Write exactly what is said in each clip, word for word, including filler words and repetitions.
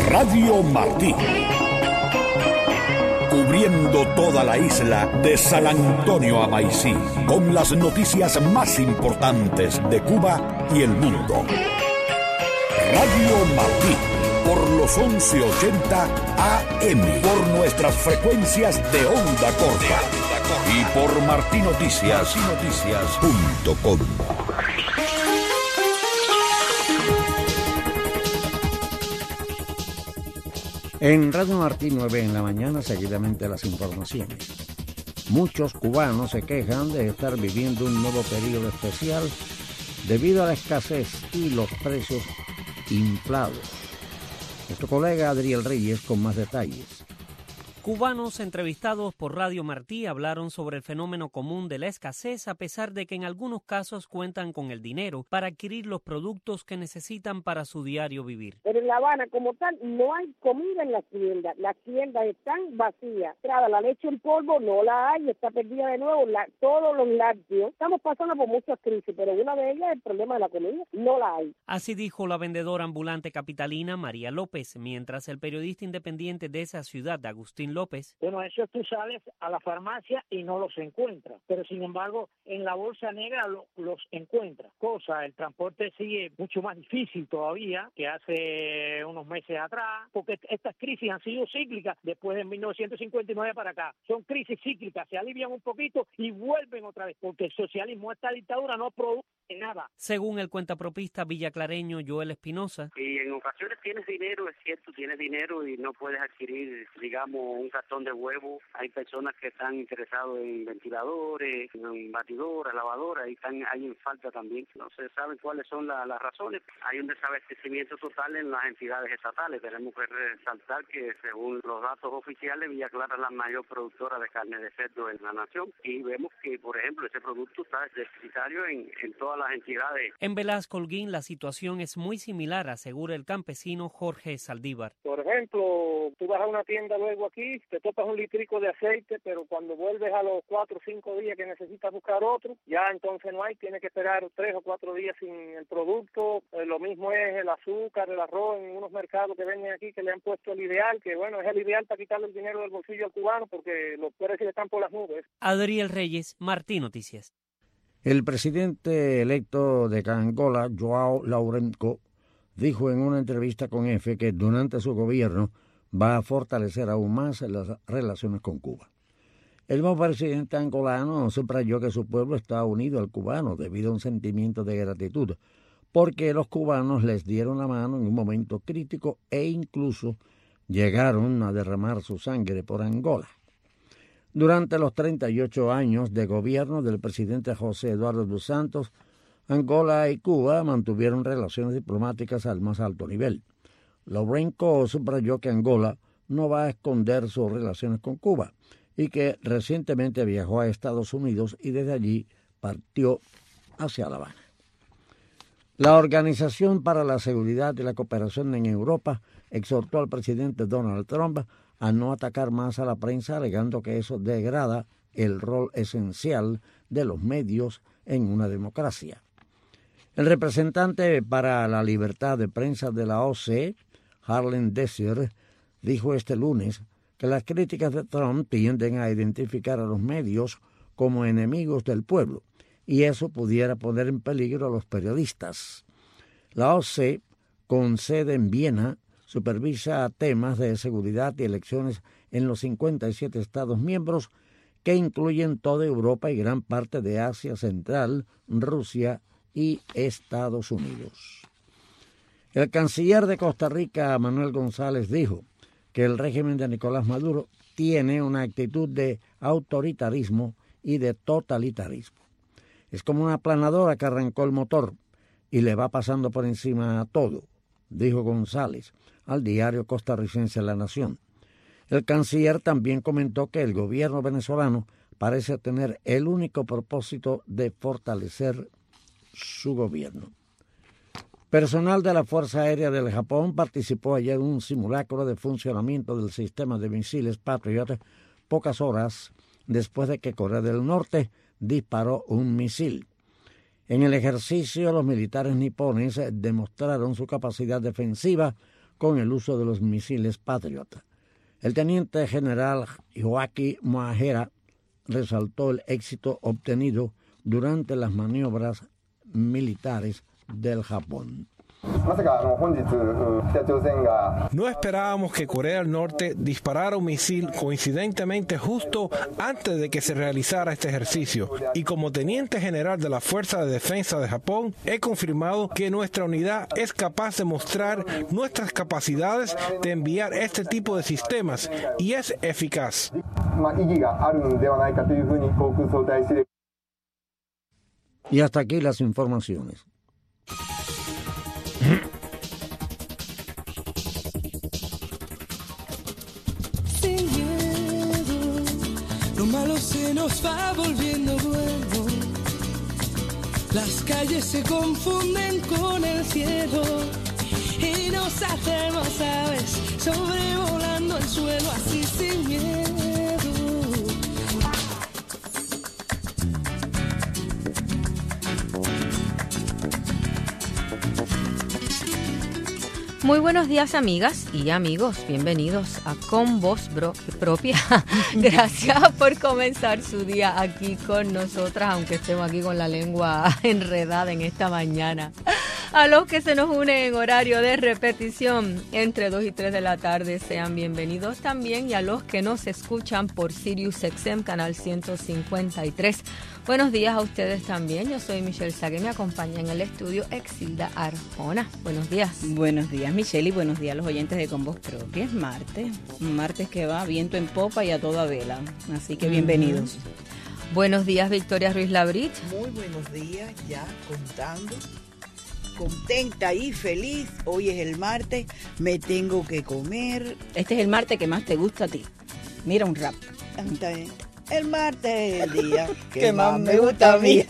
Radio Martí. Cubriendo toda la isla de San Antonio a Maicí, con las noticias más importantes de Cuba y el mundo. Radio Martí, por los once ochenta A M, por nuestras frecuencias de onda corta y por martinoticias punto com. En Radio Martí nueve en la mañana, seguidamente las informaciones. Muchos cubanos se quejan de estar viviendo un nuevo periodo especial debido a la escasez y los precios inflados. Nuestro colega Adriel Reyes con más detalles. Cubanos entrevistados por Radio Martí hablaron sobre el fenómeno común de la escasez, a pesar de que en algunos casos cuentan con el dinero para adquirir los productos que necesitan para su diario vivir. Pero en La Habana, como tal, no hay comida en las tiendas. Las tiendas están vacías. La leche en polvo no la hay, está perdida de nuevo. La, todos los lácteos. Estamos pasando por muchas crisis, pero una de ellas es el problema de la comida. No la hay. Así dijo la vendedora ambulante capitalina María López, mientras el periodista independiente de esa ciudad, Agustín López. Bueno, eso tú sales a la farmacia y no los encuentras, pero sin embargo en la bolsa negra lo, los encuentras. Cosa, el transporte sigue mucho más difícil todavía que hace unos meses atrás, porque estas crisis han sido cíclicas después de mil novecientos cincuenta y nueve para acá. Son crisis cíclicas, se alivian un poquito y vuelven otra vez, porque el socialismo, esta dictadura no produce nada. Según el cuentapropista villaclareño Joel Espinosa. Y en ocasiones tienes dinero, es cierto, tienes dinero y no puedes adquirir, digamos, un cartón de huevo. Hay personas que están interesados en ventiladores, en batidoras, lavadoras, y están ahí en falta también. No se sabe cuáles son la, las razones. Hay un desabastecimiento total en las entidades estatales. Tenemos que resaltar que, según los datos oficiales, Villa Clara es la mayor productora de carne de cerdo en la nación, y vemos que, por ejemplo, ese producto está deficitario en, en todas las entidades. En Velasco Holguín la situación es muy similar, asegura el campesino Jorge Saldívar. Por ejemplo, tú vas a una tienda luego aquí, te topas un litrico de aceite, pero cuando vuelves a los cuatro o cinco días que necesitas buscar otro, ya entonces no hay, tienes que esperar tres o cuatro días sin el producto. Eh, lo mismo es el azúcar, el arroz, en unos mercados que venden aquí que le han puesto el ideal, que bueno, es el ideal para quitarle el dinero del bolsillo al cubano porque los precios están por las nubes. Adriel Reyes, Martí Noticias. El presidente electo de Angola, João Lourenço, dijo en una entrevista con EFE que durante su gobierno va a fortalecer aún más las relaciones con Cuba. El nuevo presidente angolano subrayó que su pueblo está unido al cubano debido a un sentimiento de gratitud, porque los cubanos les dieron la mano en un momento crítico e incluso llegaron a derramar su sangre por Angola. Durante los treinta y ocho años de gobierno del presidente José Eduardo dos Santos, Angola y Cuba mantuvieron relaciones diplomáticas al más alto nivel. Lourenço subrayó que Angola no va a esconder sus relaciones con Cuba y que recientemente viajó a Estados Unidos y desde allí partió hacia La Habana. La Organización para la Seguridad y la Cooperación en Europa exhortó al presidente Donald Trump a no atacar más a la prensa, alegando que eso degrada el rol esencial de los medios en una democracia. El representante para la libertad de prensa de la O C E, Harlan Désir, dijo este lunes que las críticas de Trump tienden a identificar a los medios como enemigos del pueblo, y eso pudiera poner en peligro a los periodistas. La O C E, con sede en Viena, supervisa temas de seguridad y elecciones en los cincuenta y siete Estados miembros, que incluyen toda Europa y gran parte de Asia Central, Rusia y Estados Unidos. El canciller de Costa Rica, Manuel González, dijo que el régimen de Nicolás Maduro tiene una actitud de autoritarismo y de totalitarismo. Es como una planadora que arrancó el motor y le va pasando por encima a todo, dijo González al diario costarricense La Nación. El canciller también comentó que el gobierno venezolano parece tener el único propósito de fortalecer su gobierno. Personal de la Fuerza Aérea del Japón participó ayer en un simulacro de funcionamiento del sistema de misiles Patriot pocas horas después de que Corea del Norte disparó un misil. En el ejercicio, los militares nipones demostraron su capacidad defensiva con el uso de los misiles Patriot. El teniente general Joaki Moahera resaltó el éxito obtenido durante las maniobras militares del Japón. No esperábamos que Corea del Norte disparara un misil coincidentemente justo antes de que se realizara este ejercicio. Y como teniente general de la Fuerza de Defensa de Japón, he confirmado que nuestra unidad es capaz de mostrar nuestras capacidades de enviar este tipo de sistemas y es eficaz. Y hasta aquí las informaciones. Sin miedo, lo malo se nos va volviendo bueno. Las calles se confunden con el cielo y nos hacemos aves sobrevolando el suelo así sin miedo. Muy buenos días, amigas y amigos. Bienvenidos a Con Voz Bro- Propia. Gracias por comenzar su día aquí con nosotras, aunque estemos aquí con la lengua enredada en esta mañana. A los que se nos unen en horario de repetición entre dos y tres de la tarde, sean bienvenidos también. Y a los que nos escuchan por Sirius X M, canal ciento cincuenta y tres. Buenos días a ustedes también. Yo soy Michelle Sague, me acompaña en el estudio Exilda Arjona. Buenos días. Buenos días, Michelle, y buenos días a los oyentes de Con Voz Propia. Es martes, un martes que va viento en popa y a toda vela, así que bienvenidos. Mm-hmm. Buenos días, Victoria Ruiz Labrit. Muy buenos días, ya contando, contenta y feliz. Hoy es el martes, me tengo que comer. Este es el martes que más te gusta a ti. Mira un rap. El martes es el día que, que más, más me gusta a mí.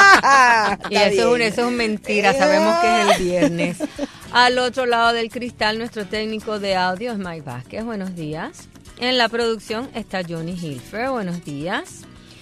Y eso es, un, eso es mentira, sabemos que es el viernes. Al otro lado del cristal, nuestro técnico de audio es Mike Vázquez. Buenos días. En la producción está Johnny Hilfer. Buenos días.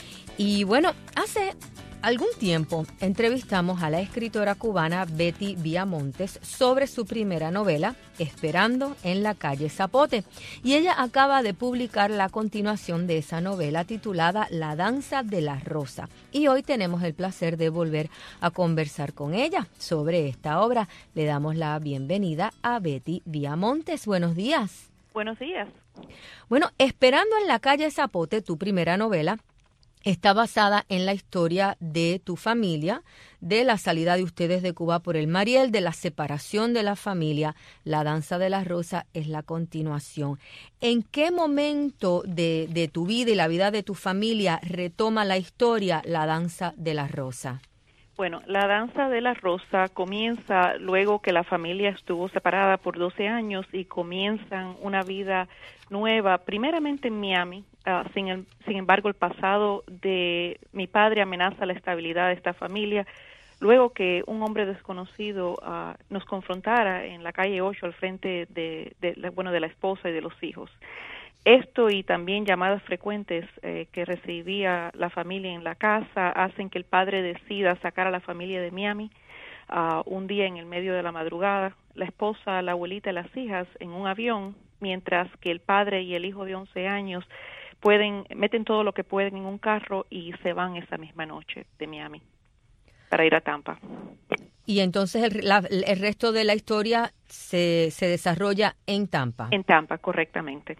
Y bueno, hace algún tiempo entrevistamos a la escritora cubana Betty Viamontes sobre su primera novela, Esperando en la calle Zapote. Y ella acaba de publicar la continuación de esa novela titulada La danza de la rosa. Y hoy tenemos el placer de volver a conversar con ella sobre esta obra. Le damos la bienvenida a Betty Viamontes. Buenos días. Buenos días. Bueno, Esperando en la calle Zapote, tu primera novela, está basada en la historia de tu familia, de la salida de ustedes de Cuba por el Mariel, de la separación de la familia. La danza de la rosa es la continuación. ¿En qué momento de, de tu vida y la vida de tu familia retoma la historia La danza de la rosa? Bueno, La danza de la rosa comienza luego que la familia estuvo separada por doce años y comienzan una vida nueva, primeramente en Miami. Uh, sin, el, sin embargo, el pasado de mi padre amenaza la estabilidad de esta familia, luego que un hombre desconocido uh, nos confrontara en la calle ocho al frente de, de, de, bueno, de la esposa y de los hijos. Esto y también llamadas frecuentes eh, que recibía la familia en la casa hacen que el padre decida sacar a la familia de Miami uh, un día en el medio de la madrugada, la esposa, la abuelita y las hijas en un avión, mientras que el padre y el hijo de once años pueden meten todo lo que pueden en un carro y se van esa misma noche de Miami para ir a Tampa. Y entonces el, la, el resto de la historia se, se desarrolla en Tampa. En Tampa, correctamente.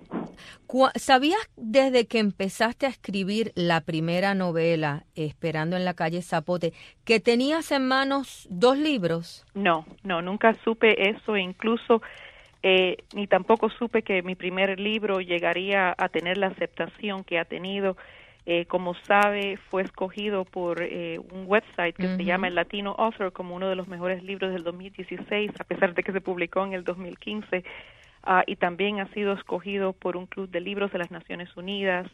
¿Sabías desde que empezaste a escribir la primera novela, Esperando en la calle Zapote, que tenías en manos dos libros? No, no, nunca supe eso, incluso eh, ni tampoco supe que mi primer libro llegaría a tener la aceptación que ha tenido. Eh, como sabe, fue escogido por eh, un website que uh-huh. se llama el Latino Author como uno de los mejores libros del dos mil dieciséis, a pesar de que se publicó en el dos mil quince, uh, y también ha sido escogido por un club de libros de las Naciones Unidas,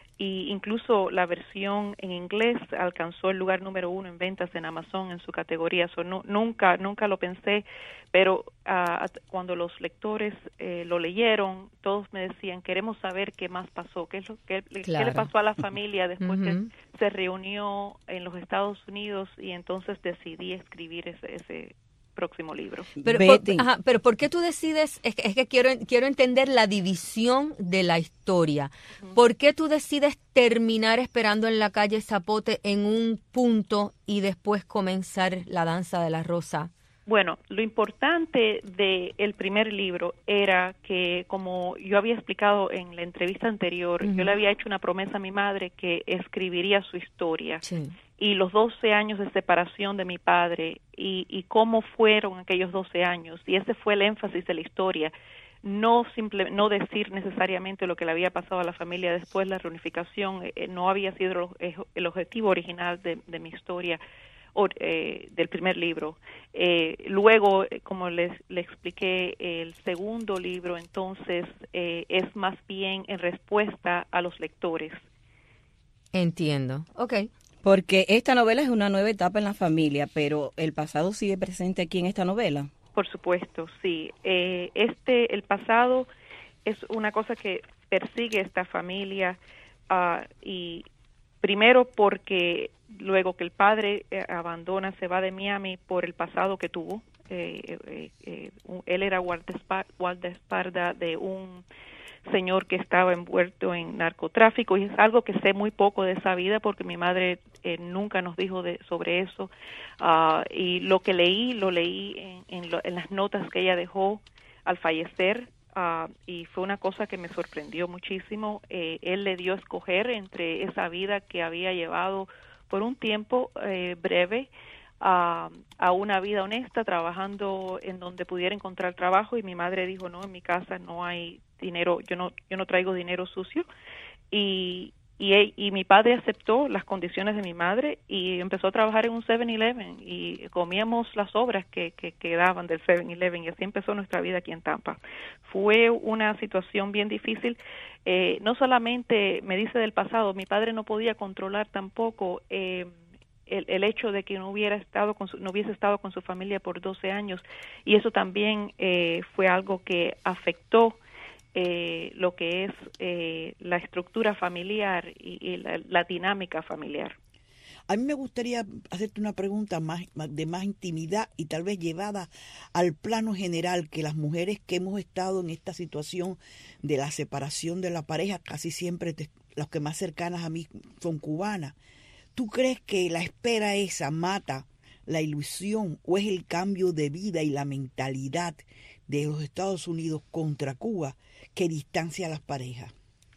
y incluso la versión en inglés alcanzó el lugar número uno en ventas en Amazon en su categoría. So, no, nunca, nunca lo pensé, pero uh, cuando los lectores eh, lo leyeron, todos me decían, queremos saber qué más pasó, qué, es lo, qué, claro. qué le pasó a la familia después uh-huh. que se reunió en los Estados Unidos, y entonces decidí escribir ese, ese próximo libro. Pero, por, ajá, pero ¿por qué tú decides? Es que, es que quiero, quiero entender la división de la historia. Uh-huh. ¿Por qué tú decides terminar Esperando en la calle Zapote en un punto y después comenzar La danza de la rosa? Bueno, lo importante del primer libro era que, como yo había explicado en la entrevista anterior, uh-huh. yo le había hecho una promesa a mi madre que escribiría su historia. Sí. Y los doce años de separación de mi padre y, y cómo fueron aquellos doce años. Y ese fue el énfasis de la historia. No simple, no decir necesariamente lo que le había pasado a la familia después de la reunificación. Eh, no había sido el, el objetivo original de, de mi historia. O, eh, del primer libro. Eh, luego, como les, les expliqué, el segundo libro, entonces, eh, es más bien en respuesta a los lectores. Entiendo. Ok. Porque esta novela es una nueva etapa en la familia, pero el pasado sigue presente aquí en esta novela. Por supuesto, sí. Eh, este, el pasado es una cosa que persigue esta familia uh, y primero porque luego que el padre eh, abandona, se va de Miami por el pasado que tuvo. Eh, eh, eh, él era guardaespaldas de un señor que estaba envuelto en narcotráfico y es algo que sé muy poco de esa vida porque mi madre eh, nunca nos dijo de, sobre eso. Uh, y lo que leí, lo leí en, en, lo, en las notas que ella dejó al fallecer. Uh, y fue una cosa que me sorprendió muchísimo. Eh, él le dio a escoger entre esa vida que había llevado por un tiempo eh, breve uh, a una vida honesta, trabajando en donde pudiera encontrar trabajo, y mi madre dijo, no, en mi casa no hay dinero, yo no yo no traigo dinero sucio, y Y, y mi padre aceptó las condiciones de mi madre y empezó a trabajar en un seven eleven y comíamos las sobras que, que, que daban del seven eleven y así empezó nuestra vida aquí en Tampa. Fue una situación bien difícil. Eh, no solamente me dice del pasado, mi padre no podía controlar tampoco eh, el, el hecho de que no hubiera estado con su, no hubiese estado con su familia por doce años, y eso también eh, fue algo que afectó Eh, lo que es eh, la estructura familiar y, y la, la dinámica familiar. A mí me gustaría hacerte una pregunta más de más intimidad y tal vez llevada al plano general, que las mujeres que hemos estado en esta situación de la separación de la pareja, casi siempre te, las que más cercanas a mí son cubanas. ¿Tú crees que la espera esa mata la ilusión o es el cambio de vida y la mentalidad de los Estados Unidos contra Cuba que distancia a las parejas?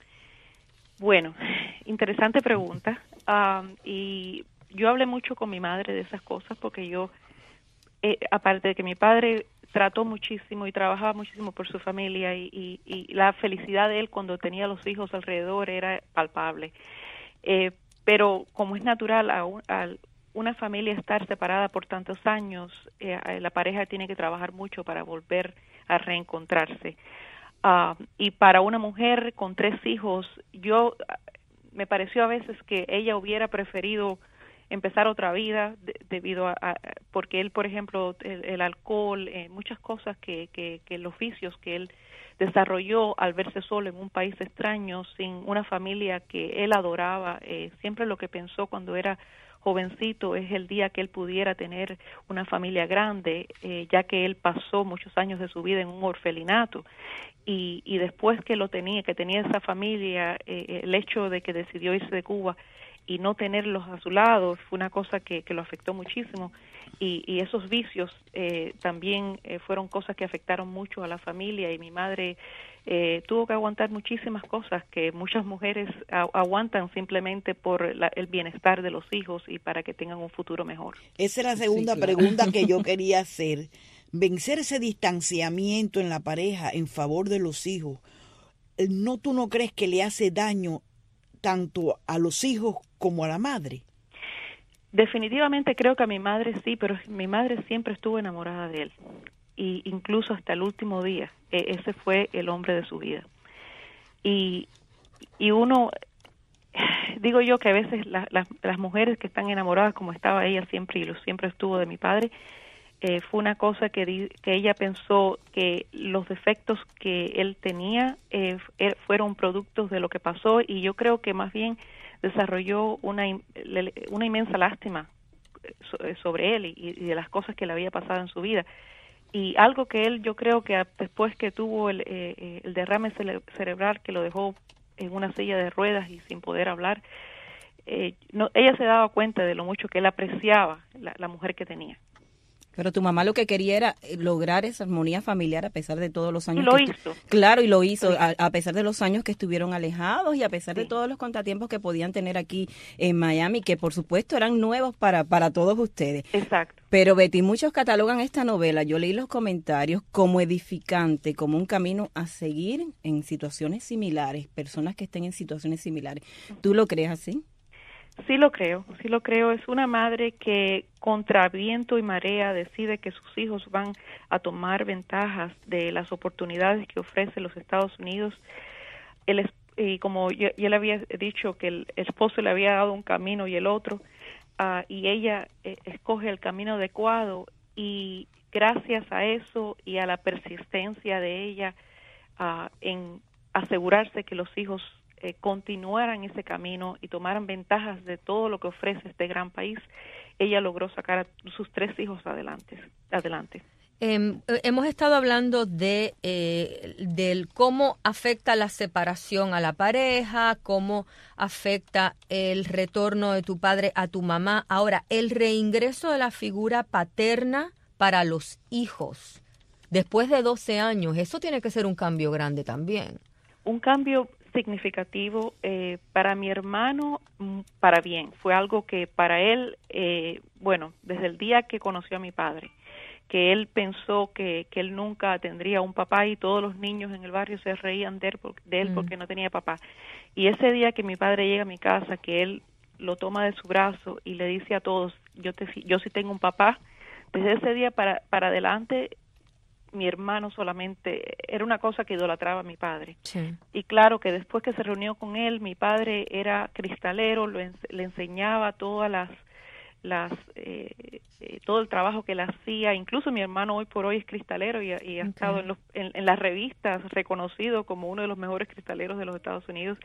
Bueno, interesante pregunta. Um, y yo hablé mucho con mi madre de esas cosas porque yo, eh, aparte de que mi padre trató muchísimo y trabajaba muchísimo por su familia y, y, y la felicidad de él cuando tenía los hijos alrededor era palpable. Eh, pero como es natural a, un, a una familia estar separada por tantos años, eh, la pareja tiene que trabajar mucho para volver a reencontrarse. Uh, y para una mujer con tres hijos, yo me pareció a veces que ella hubiera preferido empezar otra vida de, debido a, a porque él, por ejemplo, el, el alcohol, eh, muchas cosas que, que, que los vicios que él desarrolló al verse solo en un país extraño, sin una familia que él adoraba. Eh, siempre lo que pensó cuando era jovencito es el día que él pudiera tener una familia grande, eh, ya que él pasó muchos años de su vida en un orfelinato. Y, y después que lo tenía, que tenía esa familia, eh, el hecho de que decidió irse de Cuba y no tenerlos a su lado fue una cosa que, que lo afectó muchísimo. Y, y esos vicios eh, también eh, fueron cosas que afectaron mucho a la familia, y mi madre eh, tuvo que aguantar muchísimas cosas que muchas mujeres a, aguantan simplemente por la, el bienestar de los hijos y para que tengan un futuro mejor. Esa es la segunda sí, claro. pregunta que yo quería hacer. Vencer ese distanciamiento en la pareja en favor de los hijos, ¿no tú no crees que le hace daño tanto a los hijos como a la madre? Definitivamente creo que a mi madre sí, pero mi madre siempre estuvo enamorada de él, y incluso hasta el último día, eh, ese fue el hombre de su vida. Y, y uno, digo yo que a veces la, la, las mujeres que están enamoradas, como estaba ella siempre y lo siempre estuvo de mi padre, Eh, fue una cosa que, di, que ella pensó que los defectos que él tenía eh, er, fueron productos de lo que pasó, y yo creo que más bien desarrolló una, una inmensa lástima sobre él y, y de las cosas que le había pasado en su vida. Y algo que él, yo creo que después que tuvo el, eh, el derrame cere- cerebral que lo dejó en una silla de ruedas y sin poder hablar, eh, no, ella se daba cuenta de lo mucho que él apreciaba la, la mujer que tenía. Pero tu mamá lo que quería era lograr esa armonía familiar a pesar de todos los años. Y lo que hizo. Claro, y lo hizo, a, a pesar de los años que estuvieron alejados y a pesar sí. de todos los contratiempos que podían tener aquí en Miami, que por supuesto eran nuevos para, para todos ustedes. Exacto. Pero Betty, muchos catalogan esta novela, yo leí los comentarios, como edificante, como un camino a seguir en situaciones similares, personas que estén en situaciones similares. ¿Tú lo crees así? Sí lo creo, sí lo creo. Es una madre que contra viento y marea decide que sus hijos van a tomar ventajas de las oportunidades que ofrece los Estados Unidos. El, y como yo, yo le había dicho que el esposo le había dado un camino y el otro, uh, y ella eh, escoge el camino adecuado, y gracias a eso y a la persistencia de ella uh, en asegurarse que los hijos Eh, continuaran ese camino y tomaran ventajas de todo lo que ofrece este gran país, ella logró sacar a sus tres hijos adelante. adelante. Eh, hemos estado hablando de eh, del cómo afecta la separación a la pareja, cómo afecta el retorno de tu padre a tu mamá. Ahora, el reingreso de la figura paterna para los hijos después de doce años, eso tiene que ser un cambio grande también. Un cambio significativo eh, para mi hermano, para bien. Fue algo que para él, eh, bueno, desde el día que conoció a mi padre, que él pensó que, que él nunca tendría un papá y todos los niños en el barrio se reían de él, de él mm. porque no tenía papá. Y ese día que mi padre llega a mi casa, que él lo toma de su brazo y le dice a todos, yo, te, yo sí tengo un papá, desde ese día para, para adelante, mi hermano solamente, era una cosa que idolatraba a mi padre. Sí. Y claro que después que se reunió con él, mi padre era cristalero, lo, le enseñaba todas las, las eh, eh, todo el trabajo que él hacía. Incluso mi hermano hoy por hoy es cristalero y, y ha okay. estado en, los, en, en las revistas reconocido como uno de los mejores cristaleros de los Estados Unidos.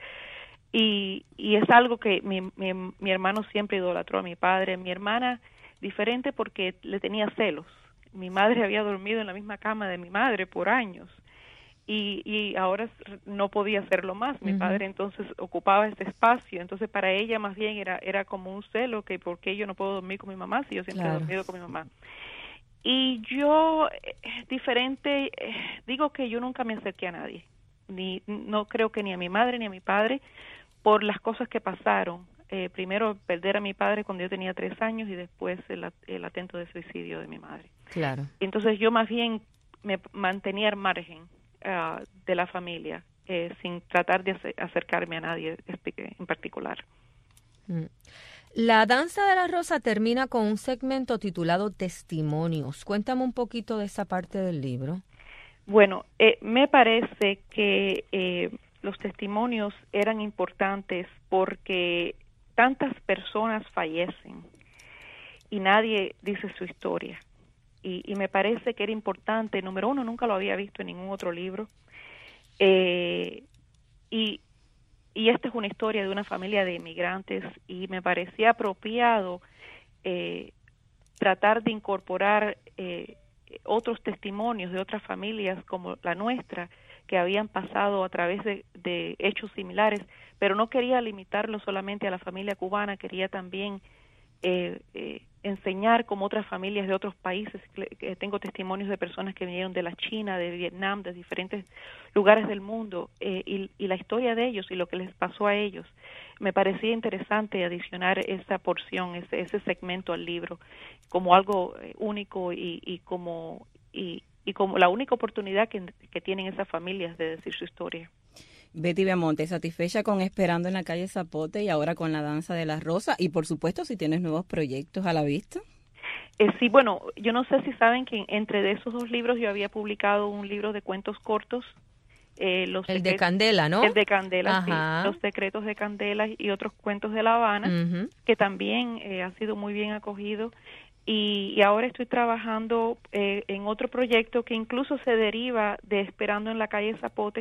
Y, y es algo que mi, mi, mi hermano siempre idolatró a mi padre. Mi hermana, diferente porque le tenía celos. Mi madre había dormido en la misma cama de mi madre por años y, y ahora no podía hacerlo más. Mi uh-huh. padre entonces ocupaba este espacio, entonces para ella más bien era era como un celo, que por qué yo no puedo dormir con mi mamá si yo siempre claro. he dormido con mi mamá. Y yo, eh, diferente, eh, digo que yo nunca me acerqué a nadie, ni no creo que ni a mi madre ni a mi padre, por las cosas que pasaron. Eh, primero perder a mi padre cuando yo tenía tres años y después el, el atento de suicidio de mi madre. Claro. Entonces yo más bien me mantenía al margen uh, de la familia, eh, sin tratar de acercarme a nadie en particular. La Danza de la Rosa termina con un segmento titulado Testimonios. Cuéntame un poquito de esa parte del libro. Bueno, eh, me parece que eh, los testimonios eran importantes porque tantas personas fallecen y nadie dice su historia. Y, y me parece que era importante, número uno, nunca lo había visto en ningún otro libro. Eh, y, y esta es una historia de una familia de inmigrantes y me parecía apropiado eh, tratar de incorporar eh, otros testimonios de otras familias como la nuestra, que habían pasado a través de, de hechos similares, pero no quería limitarlo solamente a la familia cubana, quería también eh, eh, enseñar como otras familias de otros países. Que tengo testimonios de personas que vinieron de la China, de Vietnam, de diferentes lugares del mundo, eh, y, y la historia de ellos y lo que les pasó a ellos. Me parecía interesante adicionar esa porción, ese, ese segmento al libro, como algo único y, y como... Y, y como la única oportunidad que, que tienen esas familias de decir su historia. Betty Belmonte, satisfecha con Esperando en la calle Zapote y ahora con La Danza de la Rosa, y por supuesto si tienes nuevos proyectos a la vista. Eh, sí, bueno, yo no sé si saben que entre de esos dos libros yo había publicado un libro de cuentos cortos. Eh, los el de Candela, ¿no? El de Candela, Ajá. sí, Los secretos de Candela y otros cuentos de La Habana, uh-huh. que también eh, ha sido muy bien acogido. Y, y ahora estoy trabajando eh, en otro proyecto que incluso se deriva de Esperando en la calle Zapote,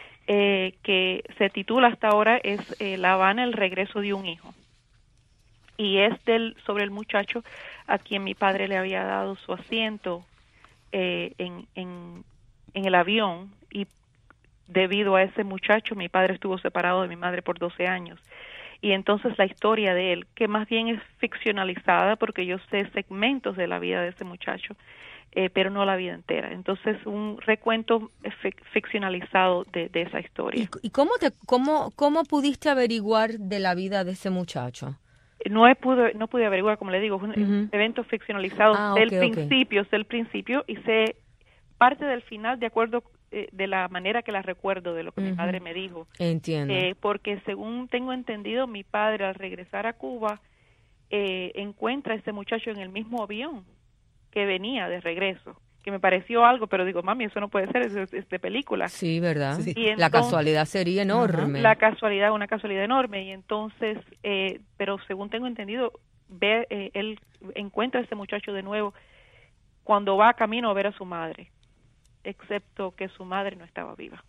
eh, que se titula hasta ahora es eh, La Habana, el regreso de un hijo. y es del sobre el muchacho a quien mi padre le había dado su asiento eh, en, en, en el avión, y debido a ese muchacho mi padre estuvo separado de mi madre por doce años. Y entonces la historia de él, que más bien es ficcionalizada porque yo sé segmentos de la vida de ese muchacho, eh, pero no la vida entera. Entonces un recuento fic- ficcionalizado de, de esa historia. ¿Y, y cómo, te, cómo, cómo pudiste averiguar de la vida de ese muchacho? No he pude, no pude averiguar, como le digo, es un uh-huh. evento ficcionalizado ah, del okay, principio, okay. del principio, y sé parte del final de acuerdo eh, de la manera que la recuerdo de lo que uh-huh. mi padre me dijo. Entiendo. Eh, porque según tengo entendido, mi padre al regresar a Cuba eh, encuentra a ese muchacho en el mismo avión que venía de regreso, que me pareció algo, pero digo, mami, eso no puede ser, es, es de película. Sí, ¿verdad? Sí. Y entonces, la casualidad sería enorme. La casualidad, una casualidad enorme, y entonces, eh, pero según tengo entendido, ve, eh, él encuentra a ese muchacho de nuevo cuando va camino a ver a su madre, excepto que su madre no estaba viva.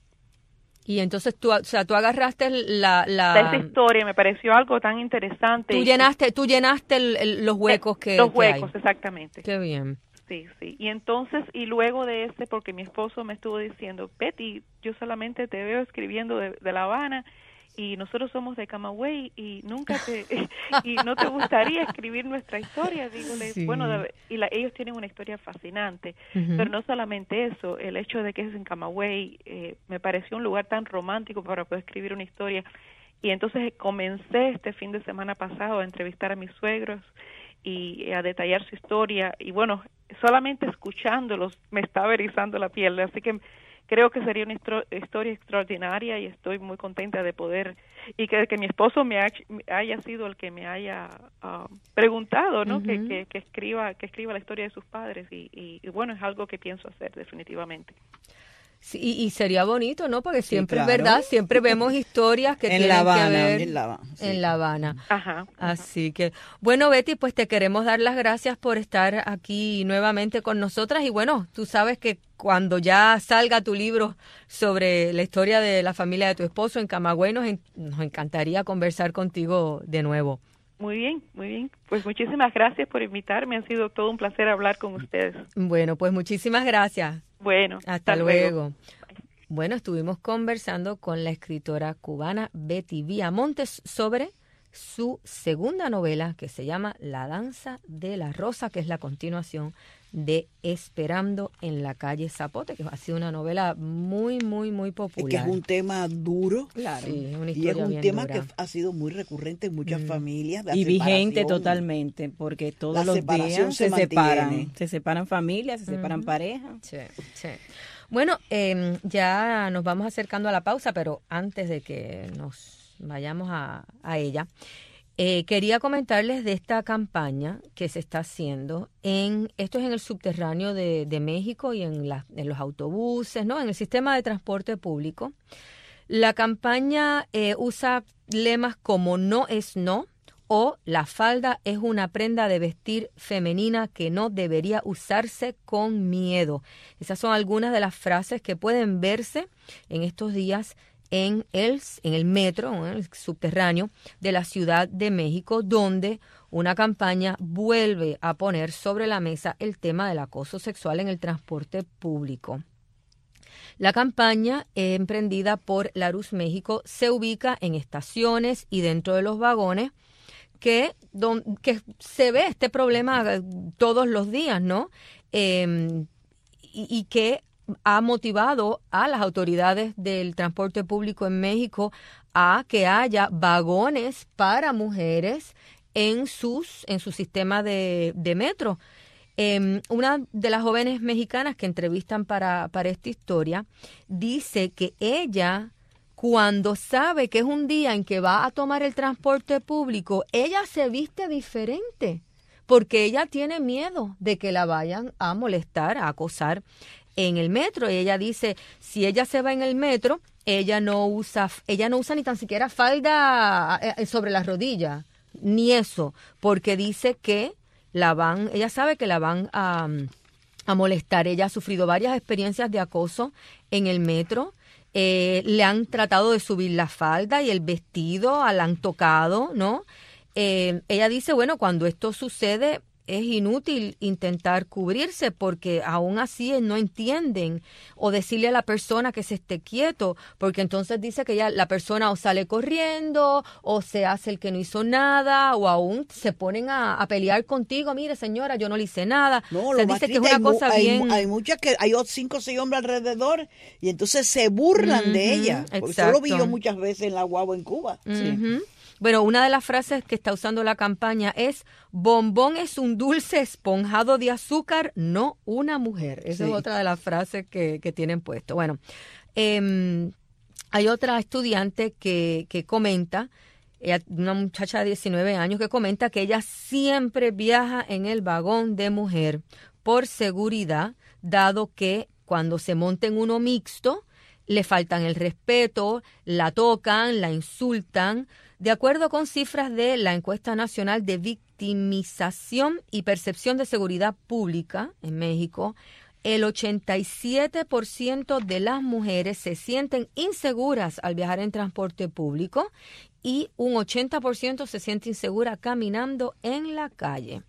Y entonces tú, o sea, tú agarraste la, la... esa historia, me pareció algo tan interesante. Tú llenaste, tú llenaste el, el, los huecos que Los que huecos, hay. exactamente. Qué bien. Sí, sí. Y entonces, y luego de ese, porque mi esposo me estuvo diciendo, Betty, yo solamente te veo escribiendo de, de La Habana, y nosotros somos de Camagüey, y nunca te, y no te gustaría escribir nuestra historia. Dígole, sí. Bueno, y la, ellos tienen una historia fascinante, uh-huh. pero no solamente eso, el hecho de que es en Camagüey, eh, me pareció un lugar tan romántico para poder escribir una historia. Y entonces comencé este fin de semana pasado a entrevistar a mis suegros y a detallar su historia, y bueno, solamente escuchándolos me estaba erizando la piel, así que creo que sería una histro- historia extraordinaria, y estoy muy contenta de poder, y que, que mi esposo me, ha, me haya sido el que me haya uh, preguntado, ¿no? Uh-huh. que, que, que escriba que escriba la historia de sus padres, y, y, y bueno, es algo que pienso hacer definitivamente. Sí, y, y sería bonito, ¿no? Porque siempre, sí, claro. ¿verdad? Siempre vemos historias que en tienen La Habana, que ver en La Habana. Sí. En La Habana. Ajá, ajá. Así que, bueno, Betty, pues te queremos dar las gracias por estar aquí nuevamente con nosotras. Y bueno, tú sabes que cuando ya salga tu libro sobre la historia de la familia de tu esposo en Camagüey, nos, en, nos encantaría conversar contigo de nuevo. Muy bien, muy bien. Pues muchísimas gracias por invitarme. Ha sido todo un placer hablar con ustedes. Bueno, pues muchísimas gracias. Bueno, hasta, hasta luego. luego. Bueno, estuvimos conversando con la escritora cubana Betty Viamontes sobre su segunda novela, que se llama La Danza de la Rosa, que es la continuación de Esperando en la calle Zapote, que ha sido una novela muy, muy, muy popular. Es que es un tema duro, claro, sí, una y es un tema dura. que ha sido muy recurrente en muchas mm. familias. Y vigente totalmente, porque todos la los días se, se separan, se separan familias, se separan mm. parejas. Sí, sí. Bueno, eh, ya nos vamos acercando a la pausa, pero antes de que nos vayamos a, a ella, eh, quería comentarles de esta campaña que se está haciendo en, esto es en el subterráneo de, de México y en, la, en los autobuses, ¿no? En el sistema de transporte público. La campaña eh, usa lemas como no es no, o la falda es una prenda de vestir femenina que no debería usarse con miedo. Esas son algunas de las frases que pueden verse en estos días en el, en el metro, en el subterráneo de la Ciudad de México, donde una campaña vuelve a poner sobre la mesa el tema del acoso sexual en el transporte público. La campaña, eh, emprendida por Larus México, se ubica en estaciones y dentro de los vagones, que, don, que se ve este problema todos los días, ¿no? Eh, y, y que ha motivado a las autoridades del transporte público en México a que haya vagones para mujeres en sus en su sistema de, de metro. Eh, una de las jóvenes mexicanas que entrevistan para, para esta historia dice que ella, cuando sabe que es un día en que va a tomar el transporte público, ella se viste diferente porque ella tiene miedo de que la vayan a molestar, a acosar en el metro. Y ella dice, si ella se va en el metro, ella no usa, ella no usa ni tan siquiera falda sobre las rodillas, ni eso, porque dice que la van, ella sabe que la van a, a molestar. Ella ha sufrido varias experiencias de acoso en el metro. Eh, le han tratado de subir la falda y el vestido, la han tocado, ¿no? Eh, ella dice, bueno, cuando esto sucede es inútil intentar cubrirse porque aún así no entienden o decirle a la persona que se esté quieto, porque entonces dice que ya la persona o sale corriendo o se hace el que no hizo nada o aún se ponen a, a pelear contigo. Mire, señora, yo no le hice nada. No, se lo más dice que es triste, una hay, cosa hay, bien... hay muchas que hay cinco o seis hombres alrededor y entonces se burlan Uh-huh, de ella. Porque eso exacto. lo vi yo muchas veces en la guagua en Cuba. Uh-huh. Sí. Bueno, una de las frases que está usando la campaña es: bombón es un dulce esponjado de azúcar, no una mujer. Esa Sí. es otra de las frases que, que tienen puesto. Bueno, eh, hay otra estudiante que, que comenta, ella, una muchacha de diecinueve años, que comenta que ella siempre viaja en el vagón de mujer por seguridad, dado que cuando se monta en uno mixto, le faltan el respeto, la tocan, la insultan. De acuerdo con cifras de la Encuesta Nacional de Victimización y Percepción de Seguridad Pública en México, el ochenta y siete por ciento de las mujeres se sienten inseguras al viajar en transporte público y un ochenta por ciento se siente insegura caminando en la calle.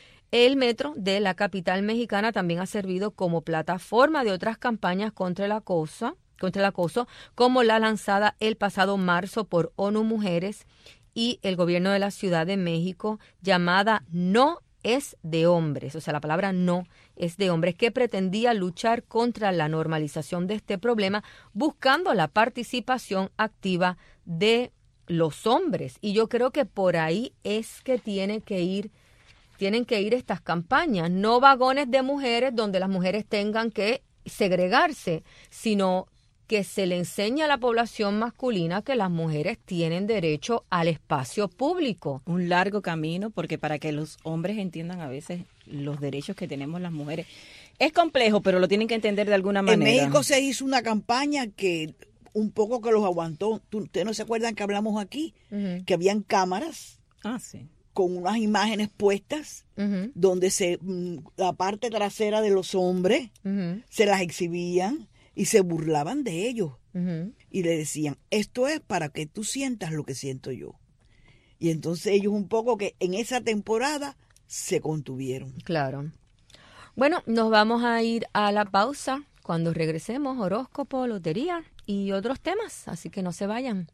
El metro de la capital mexicana también ha servido como plataforma de otras campañas contra el acoso, contra el acoso, como la lanzada el pasado marzo por ONU Mujeres y el gobierno de la Ciudad de México, llamada No es de hombres, o sea, la palabra no es de hombres, que pretendía luchar contra la normalización de este problema, buscando la participación activa de los hombres. Y yo creo que por ahí es que tiene que ir tienen que ir estas campañas, no vagones de mujeres donde las mujeres tengan que segregarse, sino que se le enseñe a la población masculina que las mujeres tienen derecho al espacio público. Un largo camino, porque para que los hombres entiendan a veces los derechos que tenemos las mujeres, es complejo, pero lo tienen que entender de alguna manera. En México se hizo una campaña que un poco que los aguantó. ¿Ustedes no se acuerdan que hablamos aquí? Uh-huh. Que habían cámaras. Ah, sí. Con unas imágenes puestas, uh-huh. donde se la parte trasera de los hombres uh-huh. se las exhibían y se burlaban de ellos. Uh-huh. Y le decían, esto es para que tú sientas lo que siento yo. Y entonces ellos un poco que en esa temporada se contuvieron. Claro. Bueno, nos vamos a ir a la pausa. Cuando regresemos, horóscopo, lotería y otros temas. Así que no se vayan.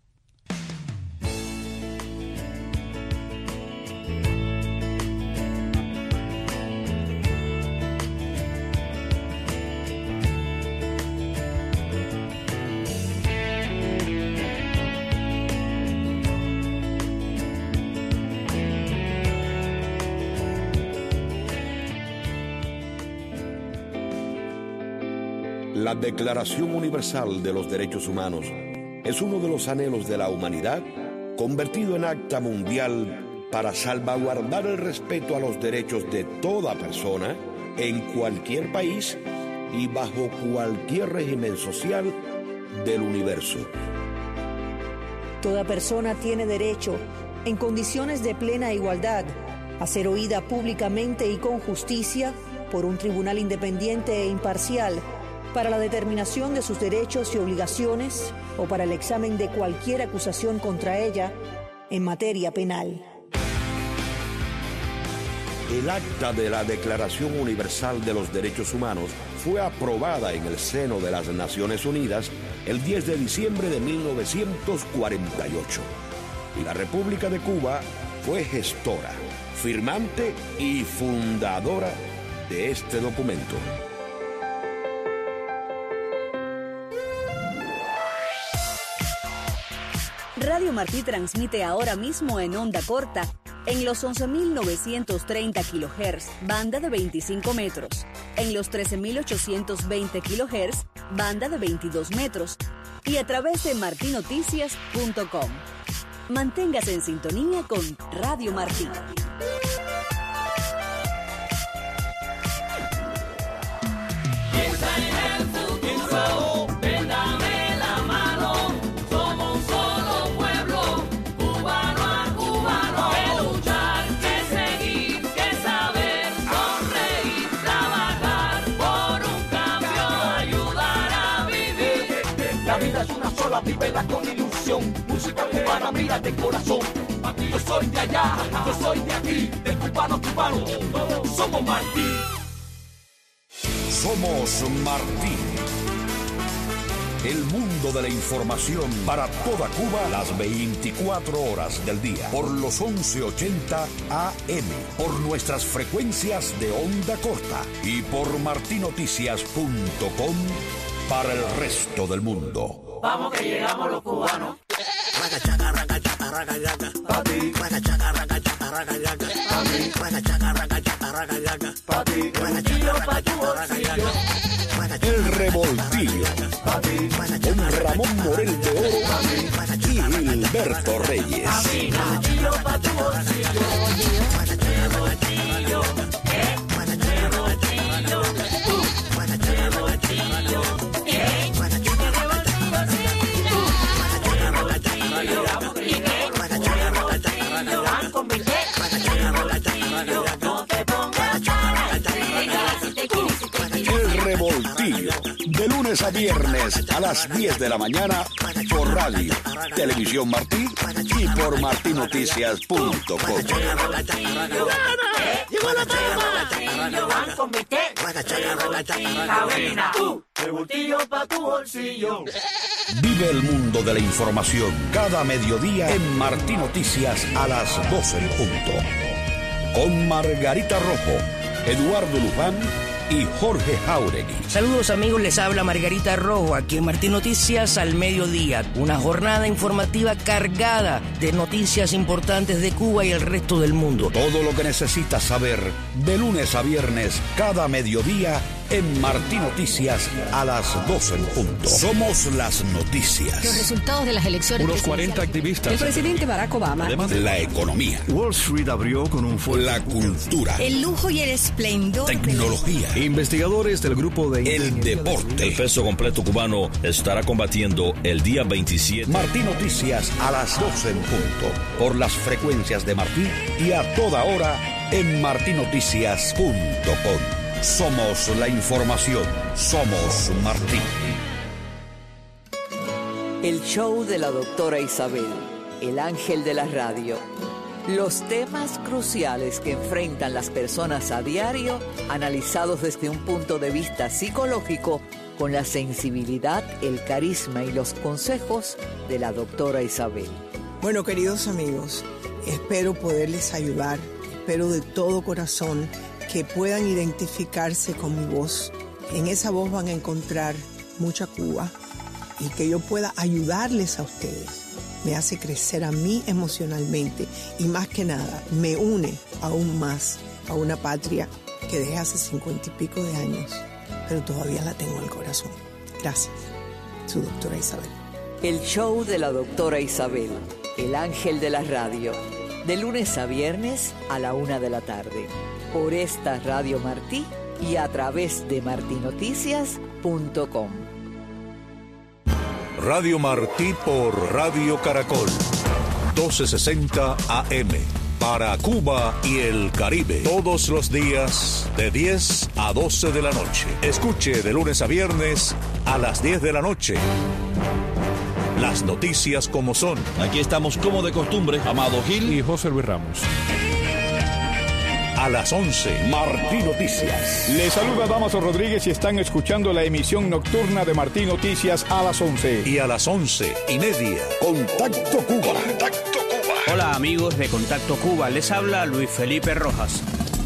La Declaración Universal de los Derechos Humanos es uno de los anhelos de la humanidad convertido en acta mundial para salvaguardar el respeto a los derechos de toda persona en cualquier país y bajo cualquier régimen social del universo. Toda persona tiene derecho, en condiciones de plena igualdad, a ser oída públicamente y con justicia por un tribunal independiente e imparcial para la determinación de sus derechos y obligaciones o para el examen de cualquier acusación contra ella en materia penal. El acta de la Declaración Universal de los Derechos Humanos fue aprobada en el seno de las Naciones Unidas el diez de diciembre de mil novecientos cuarenta y ocho. Y la República de Cuba fue gestora, firmante y fundadora de este documento. Radio Martí transmite ahora mismo en onda corta en los once mil novecientos treinta kilohertz, banda de veinticinco metros, en los trece mil ochocientos veinte kilohertz, banda de veintidós metros, y a través de marti noticias punto com. Manténgase en sintonía con Radio Martí. Vívela con ilusión. nación, música cubana, mira de corazón. Yo soy de allá, yo soy de aquí, de cubano cubano, todos somos Martí. Somos Martí. El mundo de la información para toda Cuba las veinticuatro horas del día. Por los once ochenta A M. Por nuestras frecuencias de onda corta. Y por martinoticias punto com para el resto del mundo. Vamos que llegamos los cubanos. Ragachaca, ragachaca, ragachaca. Papi. Ragachaca, ragachaca, ragachaca. Papi. Ragachaca, ragachaca, ragachaca. Papi. Ragachaca, ragachaca, ragachaca. El Revoltillo. Con Ramón Morel de Oro y Gilberto Reyes. El Revoltillo, de lunes a viernes a las diez de la mañana por radio, Televisión Martí y por martinoticias punto com. ¡Llegó la toma! ¡Van con mi té! ¡Cabina! ¡Revoltillo pa' tu bolsillo! Vive el mundo de la información cada mediodía en Martí Noticias a las doce en punto. Con Margarita Rojo, Eduardo Luján y Jorge Jauregui. Saludos amigos, les habla Margarita Rojo aquí en Martí Noticias al mediodía. Una jornada informativa cargada de noticias importantes de Cuba y el resto del mundo. Todo lo que necesitas saber de lunes a viernes cada mediodía en Martí Noticias a las doce en punto. Somos las noticias. Los resultados de las elecciones. Unos cuarenta activistas. El presidente Barack Obama. Además de la economía. Wall Street abrió con un fuerte. La cultura. El lujo y el esplendor. Tecnología. De... Investigadores del grupo de... El deporte. El peso completo cubano estará combatiendo el día veintisiete. Martí Noticias a las doce en punto. Por las frecuencias de Martí y a toda hora en martinoticias punto com. Somos la información. Somos Martí. El show de la doctora Isabel, el ángel de la radio. Los temas cruciales que enfrentan las personas a diario, analizados desde un punto de vista psicológico, con la sensibilidad, el carisma y los consejos de la doctora Isabel. Bueno, queridos amigos, espero poderles ayudar, espero de todo corazón que puedan identificarse con mi voz. En esa voz van a encontrar mucha Cuba y que yo pueda ayudarles a ustedes. Me hace crecer a mí emocionalmente y más que nada me une aún más a una patria que dejé hace cincuenta y pico de años, pero todavía la tengo en el corazón. Gracias, su doctora Isabel. El show de la doctora Isabel, el ángel de la radio, de lunes a viernes a la una de la tarde, por esta Radio Martí y a través de martinoticias punto com. Radio Martí por Radio Caracol, doce sesenta A M, para Cuba y el Caribe, todos los días de diez a doce de la noche. Escuche de lunes a viernes a las diez de la noche. Las noticias como son. Aquí estamos como de costumbre, Amado Gil y José Luis Ramos. A las once, Martí Noticias. Les saluda Damaso Rodríguez y están escuchando la emisión nocturna de Martí Noticias a las once. Y a las once y media, Contacto Cuba. Contacto Cuba. Hola amigos de Contacto Cuba, les habla Luis Felipe Rojas.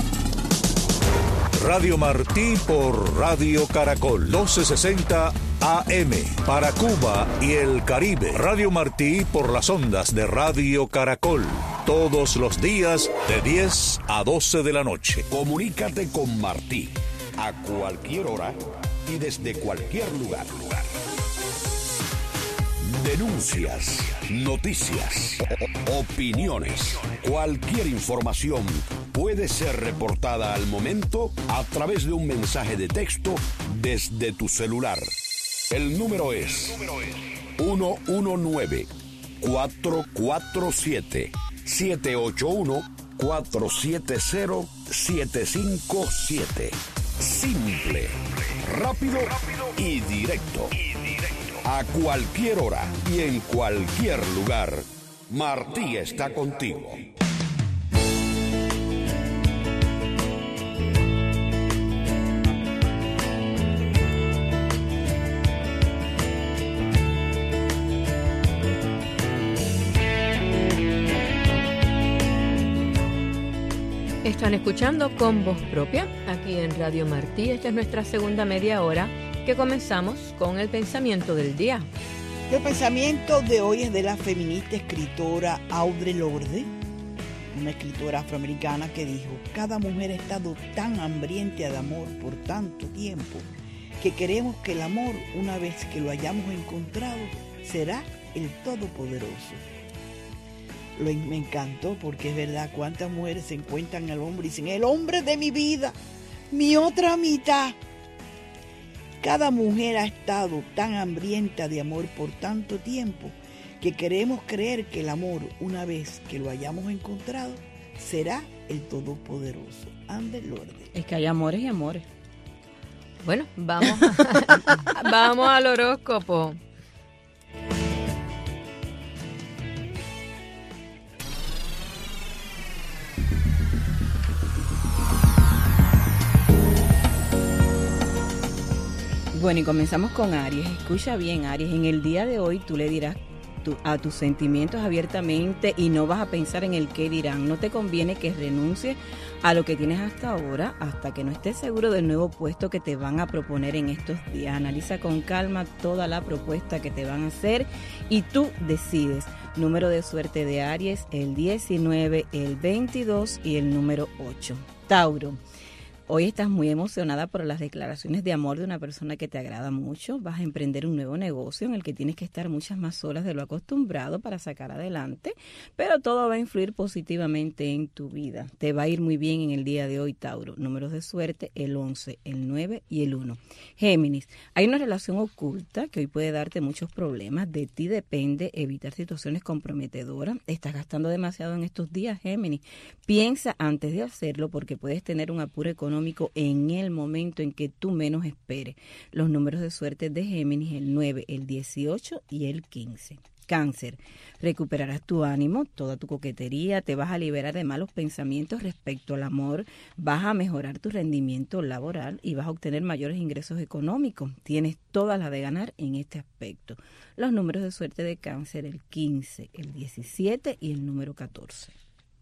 Radio Martí por Radio Caracol, doce sesenta A M, para Cuba y el Caribe. Radio Martí por las ondas de Radio Caracol, todos los días de diez a doce de la noche. Comunícate con Martí a cualquier hora y desde cualquier lugar. Denuncias, noticias, opiniones, cualquier información puede ser reportada al momento a través de un mensaje de texto desde tu celular. El número es uno uno nueve, cuatro cuatro siete, siete ocho uno, cuatro siete cero, siete cinco siete. Simple, rápido y directo. A cualquier hora y en cualquier lugar, Martí está contigo. Están escuchando Con Voz Propia, aquí en Radio Martí. Esta es nuestra segunda media hora, que comenzamos con el pensamiento del día. El pensamiento de hoy es de la feminista escritora Audre Lorde, una escritora afroamericana que dijo: cada mujer ha estado tan hambrienta de amor por tanto tiempo que queremos que el amor, una vez que lo hayamos encontrado, será el todopoderoso. Lo, me encantó porque es verdad, cuántas mujeres se encuentran al hombre y dicen: el hombre de mi vida, mi otra mitad. Cada mujer ha estado tan hambrienta de amor por tanto tiempo que queremos creer que el amor, una vez que lo hayamos encontrado, será el todopoderoso. Audre Lorde. Es que hay amores y amores. Bueno, vamos, vamos al horóscopo. Bueno, y comenzamos con Aries. Escucha bien, Aries. En el día de hoy tú le dirás tu, a tus sentimientos abiertamente y no vas a pensar en el qué dirán. No te conviene que renuncies a lo que tienes hasta ahora hasta que no estés seguro del nuevo puesto que te van a proponer en estos días. Analiza con calma toda la propuesta que te van a hacer y tú decides. Número de suerte de Aries, el diecinueve, el veintidós y el número ocho. Tauro. Hoy estás muy emocionada por las declaraciones de amor de una persona que te agrada mucho. Vas a emprender un nuevo negocio en el que tienes que estar muchas más horas de lo acostumbrado para sacar adelante, pero todo va a influir positivamente en tu vida. Te va a ir muy bien en el día de hoy, Tauro. Números de suerte, el once, el nueve y el uno. Géminis, hay una relación oculta que hoy puede darte muchos problemas. De ti depende evitar situaciones comprometedoras. Estás gastando demasiado en estos días, Géminis. Piensa antes de hacerlo porque puedes tener un apuro económico en el momento en que tú menos esperes. Los números de suerte de Géminis, el nueve, el dieciocho y el quince. Cáncer, recuperarás tu ánimo, toda tu coquetería, te vas a liberar de malos pensamientos respecto al amor, vas a mejorar tu rendimiento laboral y vas a obtener mayores ingresos económicos. Tienes todas las de ganar en este aspecto. Los números de suerte de Cáncer, el quince, el diecisiete y el número catorce.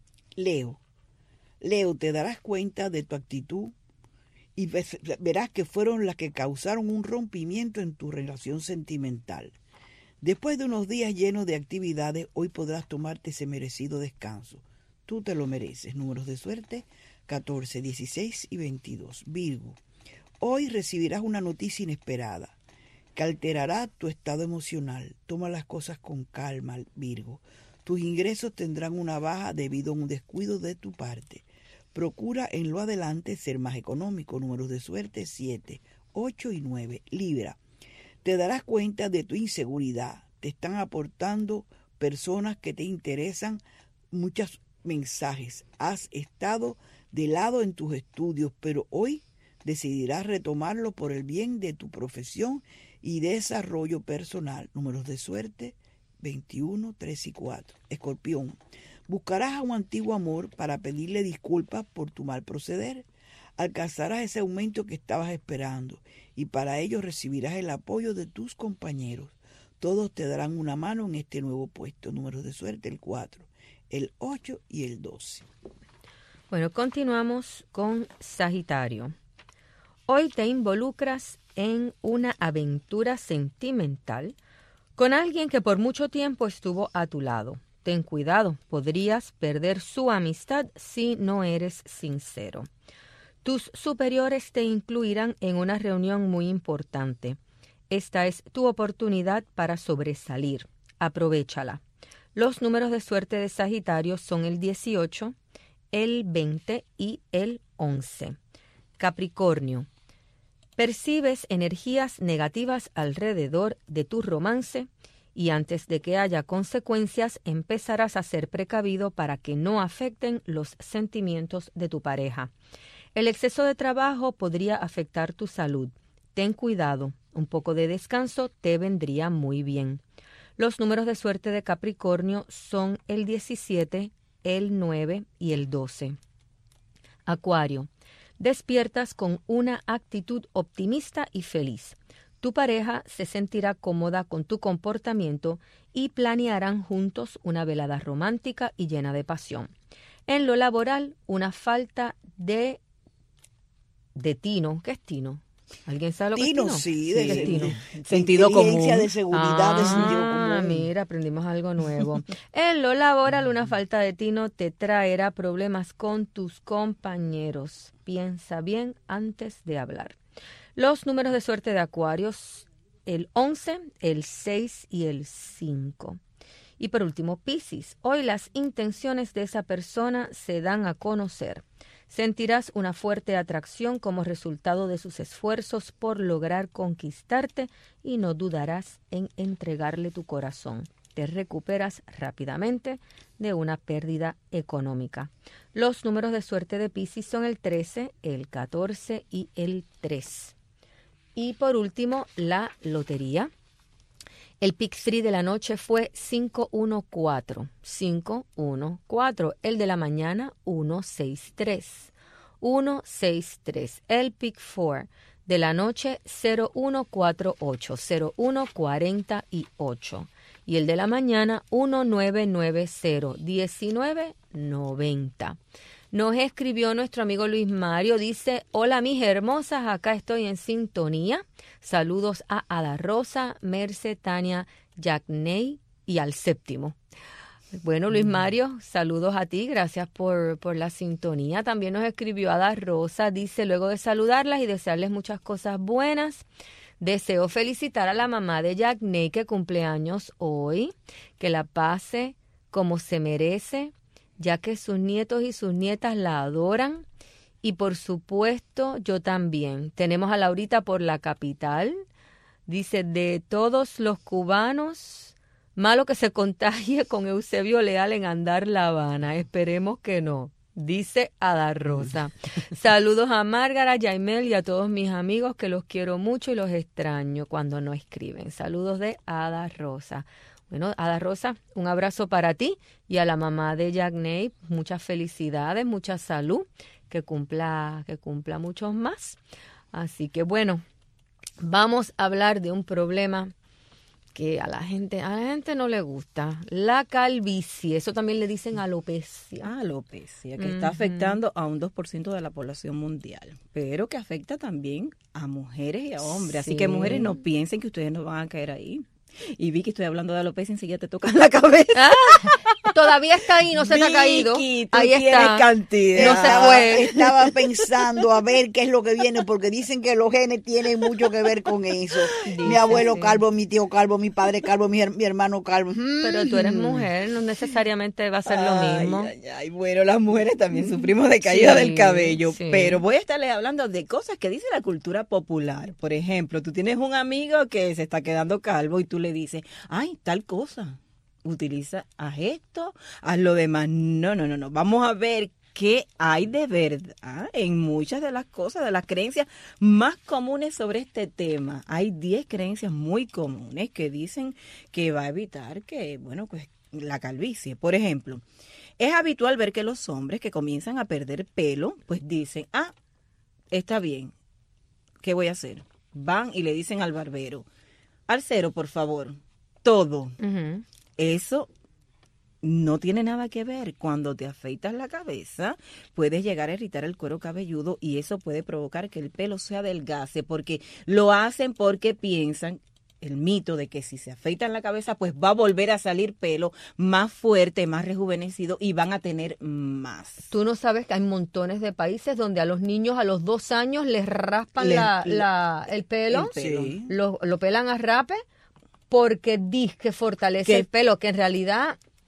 Leo. Leo, te darás cuenta de tu actitud y ves, verás que fueron las que causaron un rompimiento en tu relación sentimental. Después de unos días llenos de actividades, hoy podrás tomarte ese merecido descanso. Tú te lo mereces. Números de suerte, catorce, dieciséis y veintidós. Virgo, hoy recibirás una noticia inesperada que alterará tu estado emocional. Toma las cosas con calma, Virgo. Tus ingresos tendrán una baja debido a un descuido de tu parte. Procura en lo adelante ser más económico. Números de suerte, siete, ocho y nueve. Libra, te darás cuenta de tu inseguridad. Te están aportando personas que te interesan muchos mensajes. Has estado de lado en tus estudios, pero hoy decidirás retomarlo por el bien de tu profesión y desarrollo personal. Números de suerte, veintiuno, tres y cuatro. Escorpión, buscarás a un antiguo amor para pedirle disculpas por tu mal proceder. Alcanzarás ese aumento que estabas esperando y para ello recibirás el apoyo de tus compañeros. Todos te darán una mano en este nuevo puesto. Números de suerte, el cuatro, el ocho y el doce. Bueno, continuamos con Sagitario. Hoy te involucras en una aventura sentimental con alguien que por mucho tiempo estuvo a tu lado. Ten cuidado, podrías perder su amistad si no eres sincero. Tus superiores te incluirán en una reunión muy importante. Esta es tu oportunidad para sobresalir. Aprovéchala. Los números de suerte de Sagitario son el dieciocho, el veinte y el once. Capricornio, percibes energías negativas alrededor de tu romance y antes de que haya consecuencias empezarás a ser precavido para que no afecten los sentimientos de tu pareja. El exceso de trabajo podría afectar tu salud. Ten cuidado. Un poco de descanso te vendría muy bien. Los números de suerte de Capricornio son el diecisiete, el nueve y el doce. Acuario, despiertas con una actitud optimista y feliz. Tu pareja se sentirá cómoda con tu comportamiento y planearán juntos una velada romántica y llena de pasión. En lo laboral, una falta de, de tino. ¿Qué es tino? ¿Alguien sabe lo tino, que es tino? Sí, de, ¿Qué es tino? de, sentido común. De seguridad, ah, de sentido común. Mira, aprendimos algo nuevo. En lo laboral, una falta de tino te traerá problemas con tus compañeros. Piensa bien antes de hablar. Los números de suerte de Acuarios, el once, el seis y el cinco. Y por último, Piscis. Hoy las intenciones de esa persona se dan a conocer. Sentirás una fuerte atracción como resultado de sus esfuerzos por lograr conquistarte y no dudarás en entregarle tu corazón. Te recuperas rápidamente de una pérdida económica. Los números de suerte de Piscis son el trece, el catorce y el tres. Y por último, la lotería. El pick three de la noche fue cinco uno cuatro, cinco uno cuatro. El de la mañana, uno seis tres, uno seis tres. El pick four de la noche, cero uno cuatro ocho, cero uno cuarenta y ocho. Y el de la mañana, uno nueve nueve cero, diecinueve noventa. Nos escribió nuestro amigo Luis Mario, dice, hola mis hermosas, acá estoy en sintonía. Saludos a Ada Rosa, Merce, Tania, Jackney y al séptimo. Bueno, Luis Mario, saludos a ti, gracias por, por la sintonía. También nos escribió Ada Rosa, dice, luego de saludarlas y desearles muchas cosas buenas, deseo felicitar a la mamá de Jackney que cumple años hoy, que la pase como se merece, ya que sus nietos y sus nietas la adoran. Y por supuesto, yo también. Tenemos a Laurita por la capital. Dice, de todos los cubanos, malo que se contagie con Eusebio Leal en Andar La Habana. Esperemos que no. Dice Ada Rosa. Saludos a Márgara, Yaimel y a todos mis amigos que los quiero mucho y los extraño cuando no escriben. Saludos de Ada Rosa. Bueno, Ada Rosa, un abrazo para ti y a la mamá de Jackney, muchas felicidades, mucha salud, que cumpla, que cumpla muchos más. Así que bueno, vamos a hablar de un problema que a la gente, a la gente no le gusta, la calvicie. Eso también le dicen alopecia. Alopecia, que Uh-huh. está afectando a un dos por ciento de la población mundial, pero que afecta también a mujeres y a hombres. Sí. Así que mujeres, no piensen que ustedes no van a caer ahí. Y vi que estoy hablando de alopecia, enseguida te tocan la cabeza. Ah, todavía está ahí, no se te ha caído. Vicky, tú Ahí tienes está. cantidad. No se Estaba- fue. Estaba pensando a ver qué es lo que viene, porque dicen que los genes tienen mucho que ver con eso. mi abuelo sí. calvo, mi tío calvo, mi padre calvo, mi, her- mi hermano calvo. Pero tú eres mujer, no necesariamente va a ser lo Ay, mismo. Ay, ay, bueno, las mujeres también sufrimos de caída Sí, del cabello, sí. pero voy a estarles hablando de cosas que dice la cultura popular. Por ejemplo, tú tienes un amigo que se está quedando calvo y tú le dices, ay, tal cosa, utiliza, haz esto, haz lo demás. No, no, no, no, vamos a ver qué hay de verdad en muchas de las cosas, de las creencias más comunes sobre este tema. Hay diez creencias muy comunes que dicen que va a evitar que, bueno, pues la calvicie. Por ejemplo, es habitual ver que los hombres que comienzan a perder pelo, pues dicen, ah, está bien, ¿qué voy a hacer? Van y le dicen al barbero, al cero, por favor, todo. Ujú. Eso no tiene nada que ver. Cuando te afeitas la cabeza, puedes llegar a irritar el cuero cabelludo y eso puede provocar que el pelo se adelgace, porque lo hacen porque piensan, el mito de que si se afeitan la cabeza, pues va a volver a salir pelo más fuerte, más rejuvenecido y van a tener más. Tú no sabes que hay montones de países donde a los niños a los dos años les raspan Les- la, la- el pelo, el pelo. Sí. lo, lo pelan a rape porque dice que fortalece Que- el pelo, que en realidad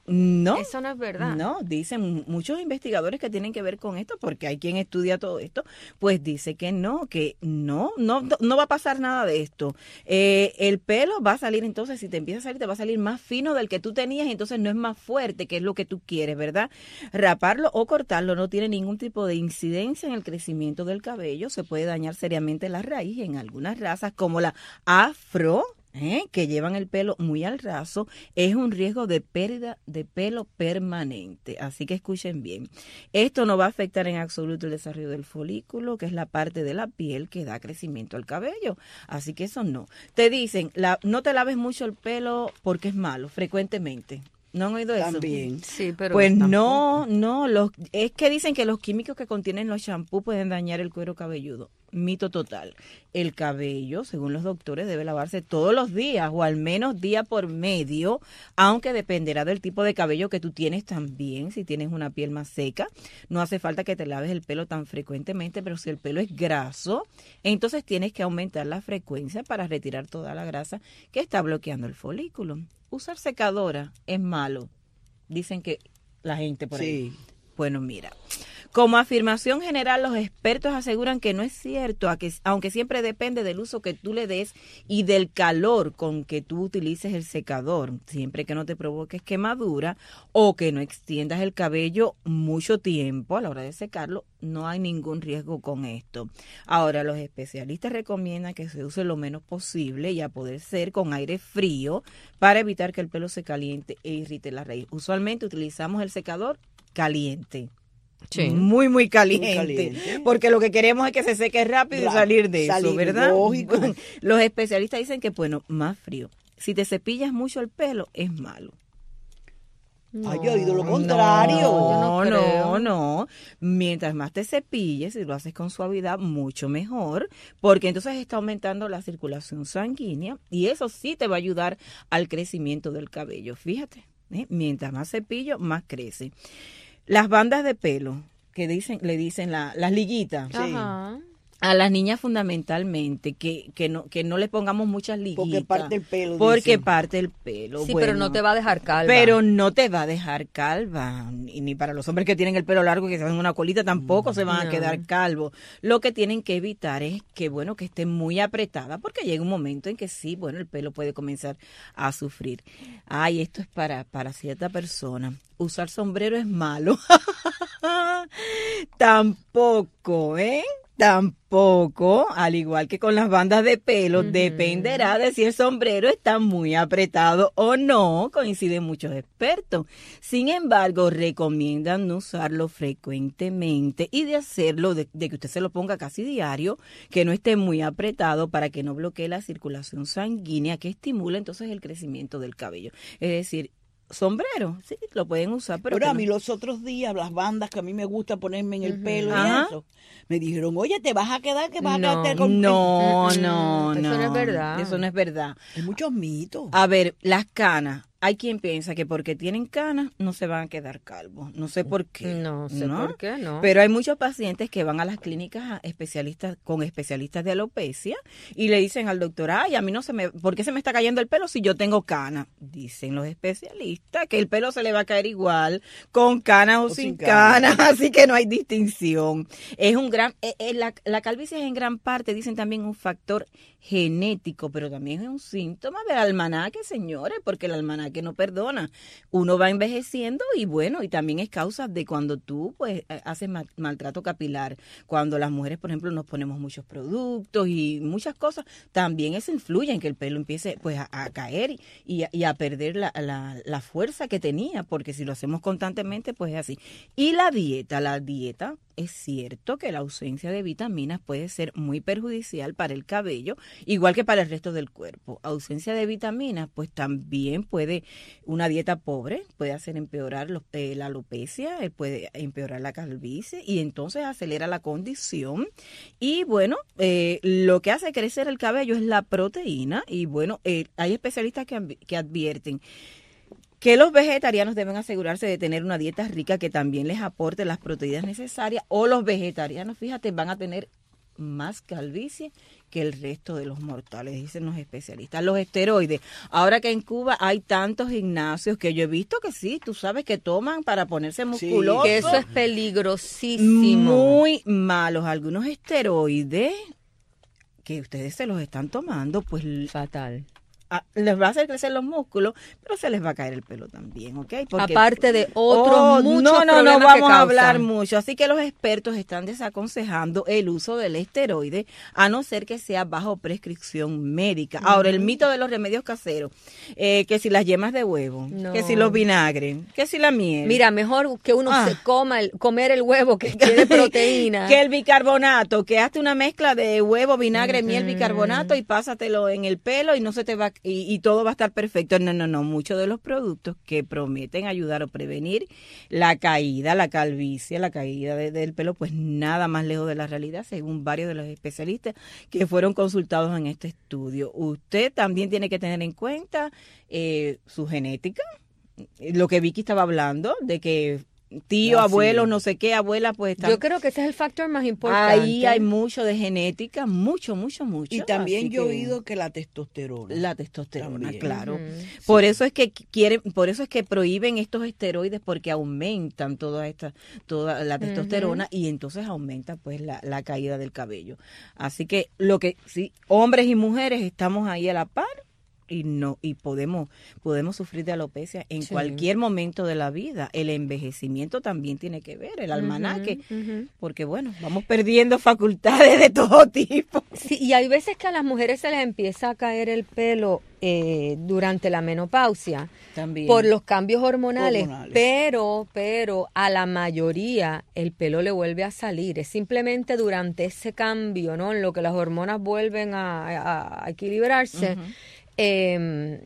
No. Eso no es verdad. No, dicen muchos investigadores que tienen que ver con esto, porque hay quien estudia todo esto, pues dice que no, que no, no, no va a pasar nada de esto. Eh, el pelo va a salir, entonces, si te empieza a salir, te va a salir más fino del que tú tenías, y entonces no es más fuerte, que es lo que tú quieres, ¿verdad? Raparlo o cortarlo no tiene ningún tipo de incidencia en el crecimiento del cabello, se puede dañar seriamente la raíz en algunas razas, como la afro, ¿Eh? que llevan el pelo muy al raso, es un riesgo de pérdida de pelo permanente. Así que escuchen bien. Esto no va a afectar en absoluto el desarrollo del folículo, que es la parte de la piel que da crecimiento al cabello. Así que eso no. Te dicen, la, no te laves mucho el pelo porque es malo, frecuentemente. ¿No han oído eso? También. Sí, pero pues tampoco. no, no, los, es que dicen que los químicos que contienen los shampoos pueden dañar el cuero cabelludo. Mito total. El cabello, según los doctores, debe lavarse todos los días o al menos día por medio, aunque dependerá del tipo de cabello que tú tienes también. Si tienes una piel más seca, no hace falta que te laves el pelo tan frecuentemente, pero si el pelo es graso, entonces tienes que aumentar la frecuencia para retirar toda la grasa que está bloqueando el folículo. Usar secadora es malo, dicen que la gente por ahí. Sí. Bueno, mira, como afirmación general, los expertos aseguran que no es cierto, a que, aunque siempre depende del uso que tú le des y del calor con que tú utilices el secador, siempre que no te provoques quemadura o que no extiendas el cabello mucho tiempo a la hora de secarlo, no hay ningún riesgo con esto. Ahora, los especialistas recomiendan que se use lo menos posible y a poder ser con aire frío para evitar que el pelo se caliente e irrite la raíz. Usualmente utilizamos el secador caliente. Sí. Muy, muy caliente, muy caliente, porque lo que queremos es que se seque rápido Ra- y salir de salir, eso, ¿verdad? Lógico. Los especialistas dicen que, bueno, más frío. Si te cepillas mucho el pelo, es malo. No, Ay, yo he oído lo contrario. No, no, no, no. Mientras más te cepilles, si lo haces con suavidad, mucho mejor, porque entonces está aumentando la circulación sanguínea y eso sí te va a ayudar al crecimiento del cabello. Fíjate, ¿eh? Mientras más cepillo, más crece. Las bandas de pelo, que dicen, le dicen la, las liguitas. Ajá. A las niñas fundamentalmente, que, que no que no le pongamos muchas liguitas. Porque parte el pelo. Porque dicen. parte el pelo. Sí, bueno, pero no te va a dejar calva. Pero no te va a dejar calva. Ni, ni para los hombres que tienen el pelo largo y que se hacen una colita tampoco mm, se van no. a quedar calvos. Lo que tienen que evitar es que, bueno, que esté muy apretada, porque llega un momento en que sí, bueno, el pelo puede comenzar a sufrir. Ay, esto es para, para cierta persona. Usar sombrero es malo. Tampoco, ¿eh? Tampoco, al igual que con las bandas de pelo, uh-huh. dependerá de si el sombrero está muy apretado o no, coinciden muchos expertos. Sin embargo, recomiendan no usarlo frecuentemente y de hacerlo, de, de que usted se lo ponga casi diario, que no esté muy apretado para que no bloquee la circulación sanguínea que estimula entonces el crecimiento del cabello. Es decir, sombrero, sí, lo pueden usar. Pero, pero a no. mí los otros días, las bandas que a mí me gusta ponerme en el uh-huh. pelo Ajá. y eso, me dijeron, oye, te vas a quedar, que vas no, a quedar con... No, no, no. Eso no es verdad. Eso no es verdad. Hay muchos mitos. A ver, las canas. Hay quien piensa que porque tienen canas no se van a quedar calvos. No sé por qué. No sé ¿no? por qué, no. Pero hay muchos pacientes que van a las clínicas a especialistas con especialistas de alopecia y le dicen al doctor, ay, a mí no se me... ¿Por qué se me está cayendo el pelo si yo tengo canas? Dicen los especialistas que el pelo se le va a caer igual con canas o, o sin, sin canas, canas, así que no hay distinción. Es un gran... Eh, eh, la, la calvicie es en gran parte, dicen también, un factor genético, pero también es un síntoma del almanaque, señores, porque el almanaque que no perdona. Uno va envejeciendo y bueno, y también es causa de cuando tú pues haces mal, maltrato capilar, cuando las mujeres, por ejemplo, nos ponemos muchos productos y muchas cosas, también eso influye en que el pelo empiece pues a, a caer y a, y a perder la, la, la fuerza que tenía, porque si lo hacemos constantemente pues es así. Y la dieta, la dieta es cierto que la ausencia de vitaminas puede ser muy perjudicial para el cabello, igual que para el resto del cuerpo. Ausencia de vitaminas, pues también puede, una dieta pobre puede hacer empeorar los, eh, la alopecia, eh, puede empeorar la calvicie y entonces acelera la condición. Y bueno, eh, lo que hace crecer el cabello es la proteína y bueno, eh, hay especialistas que, que advierten que los vegetarianos deben asegurarse de tener una dieta rica que también les aporte las proteínas necesarias, o los vegetarianos, fíjate, van a tener más calvicie que el resto de los mortales, dicen los especialistas. Los esteroides, ahora que en Cuba hay tantos gimnasios que yo he visto que sí, tú sabes que toman para ponerse musculosos. Sí, que eso es peligrosísimo. Muy malos. Algunos esteroides que ustedes se los están tomando, pues fatal. A, les va a hacer crecer los músculos, pero se les va a caer el pelo también, ¿ok? Porque, aparte de otros oh, muchos no, no, problemas no vamos que a hablar causan. mucho. Así que los expertos están desaconsejando el uso del esteroide, a no ser que sea bajo prescripción médica. Uh-huh. Ahora, el mito de los remedios caseros, eh, que si las yemas de huevo, no. que si los vinagres, que si la miel. Mira, mejor que uno ah. se coma, el, comer el huevo que tiene proteína. Que el bicarbonato, que hazte una mezcla de huevo, vinagre, uh-huh. miel, bicarbonato y pásatelo en el pelo y no se te va y, y todo va a estar perfecto. No, no, no. Muchos de los productos que prometen ayudar o prevenir la caída, la calvicie, la caída de, del pelo, pues nada más lejos de la realidad, según varios de los especialistas que fueron consultados en este estudio. Usted también tiene que tener en cuenta eh, su genética, lo que Vicky estaba hablando, de que tío, ah, abuelo, sí. no sé qué, abuela, pues está. Yo creo que ese es el factor más importante. Ahí hay mucho de genética, mucho, mucho, mucho. Y también yo he oído que la testosterona. La testosterona, también. Claro. Uh-huh. Por sí. eso es que quieren, por eso es que prohíben estos esteroides porque aumentan toda esta, toda la testosterona uh-huh. y entonces aumenta pues la, la caída del cabello. Así que lo que sí, hombres y mujeres estamos ahí a la par. Y no y podemos podemos sufrir de alopecia en sí. cualquier momento de la vida. El envejecimiento también tiene que ver, el almanaque, uh-huh, uh-huh. porque bueno, vamos perdiendo facultades de todo tipo. Sí, y hay veces que a las mujeres se les empieza a caer el pelo eh, durante la menopausia también por los cambios hormonales, hormonales, pero pero a la mayoría el pelo le vuelve a salir. Es simplemente durante ese cambio, ¿no? En lo que las hormonas vuelven a, a, a equilibrarse. Uh-huh. Eh,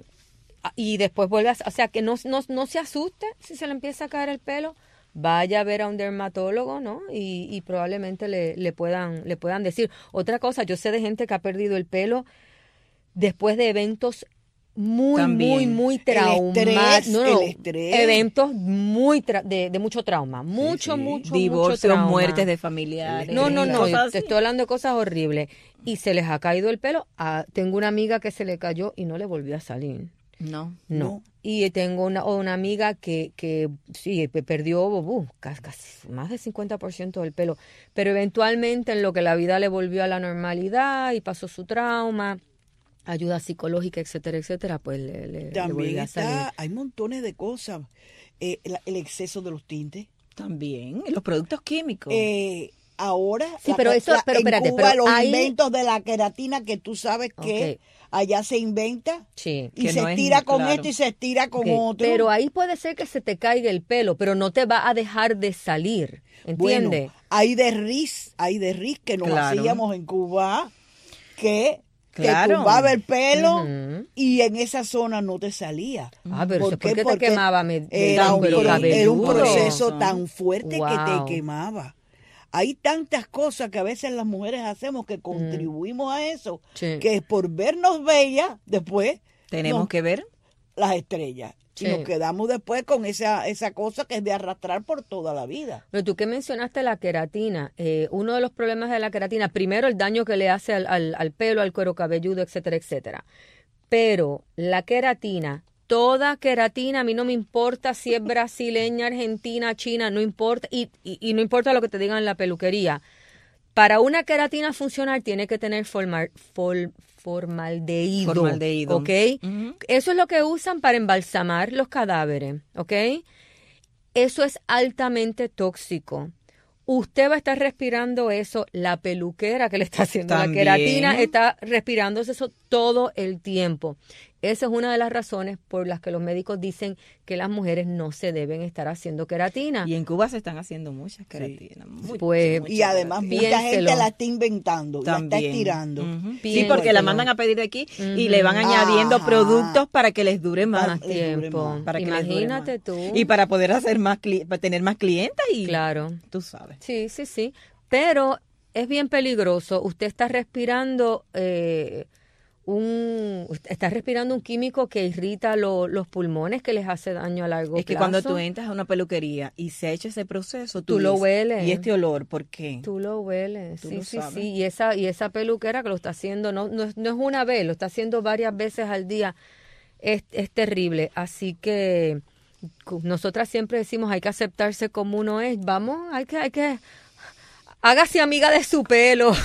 y después vuelve a, o sea que no, no, no se asuste si se le empieza a caer el pelo, vaya a ver a un dermatólogo, ¿no? Y, y probablemente le, le puedan le puedan decir. Otra cosa, yo sé de gente que ha perdido el pelo después de eventos muy, también. muy, muy traumáticos. No, no, eventos muy tra- de, de mucho trauma, mucho, sí, sí. mucho, divorcios, mucho trauma. Muertes de familiares. No, no, no, te estoy hablando de cosas horribles. Y se les ha caído el pelo. Ah, tengo una amiga que se le cayó y no le volvió a salir. No. No. no. Y tengo una, una amiga que, que sí, perdió uh, casi, casi más del cincuenta por ciento del pelo. Pero eventualmente en lo que la vida le volvió a la normalidad y pasó su trauma, ayuda psicológica, etcétera, etcétera, pues le, le, también le volvió a está, salir. Hay montones de cosas. Eh, el, el exceso de los tintes. También, los productos químicos. Eh, ahora, sí, la, pero eso, la, pero en espérate, Cuba, pero los ahí... inventos de la queratina que tú sabes que okay. allá se inventa sí, y se no estira es, con claro. esto y se estira con okay. otro. Pero ahí puede ser que se te caiga el pelo, pero no te va a dejar de salir, ¿entiendes? Bueno, hay de riz, hay de riz que nos claro. hacíamos en Cuba que Claro. te tumbaba el pelo uh-huh. y en esa zona no te salía. Ah, pero ¿Por eso qué? porque te Porque quemaba me, era, un, pelo era un cabelludo. proceso tan fuerte wow. que te quemaba. Hay tantas cosas que a veces las mujeres hacemos que contribuimos mm. a eso, sí. que por vernos bellas, después tenemos nos, que ver las estrellas. Sí. Y nos quedamos después con esa esa cosa que es de arrastrar por toda la vida. Pero tú que mencionaste la queratina, eh, uno de los problemas de la queratina, primero el daño que le hace al, al, al pelo, al cuero cabelludo, etcétera, etcétera. Pero la queratina, toda queratina, a mí no me importa si es brasileña, argentina, china, no importa, y, y, y no importa lo que te digan en la peluquería. Para una queratina funcionar tiene que tener formar, for, formaldehído, formaldehído, ¿ok? Uh-huh. Eso es lo que usan para embalsamar los cadáveres, ¿ok? Eso es altamente tóxico. Usted va a estar respirando eso, la peluquera que le está haciendo también. La queratina está respirándose eso todo el tiempo. Esa es una de las razones por las que los médicos dicen que las mujeres no se deben estar haciendo queratina. Y en Cuba se están haciendo muchas queratinas. Sí. Muchas, pues, muchas y además queratina. Mucha gente la está inventando, también. La está estirando. Uh-huh. Sí, porque la mandan a pedir de aquí uh-huh. y le van añadiendo Ajá. productos para que les dure más, más tiempo. Dure más, para que Imagínate les dure más. tú. Y para poder hacer más, para tener más clientes y claro. tú sabes. Sí, sí, sí. Pero es bien peligroso. Usted está respirando... Eh, un estás respirando un químico que irrita lo, los pulmones, que les hace daño a largo plazo. Es que cuando tú entras a una peluquería y se ha hecho ese proceso, tú, tú lo dices, hueles. ¿Y este olor por qué? Tú lo hueles, ¿Tú sí, lo sí, sabes? sí. Y esa, y esa peluquera que lo está haciendo, no, no, no es una vez, lo está haciendo varias veces al día, es, es terrible. Así que nosotras siempre decimos, hay que aceptarse como uno es. Vamos, hay que, hay que, hágase amiga de su pelo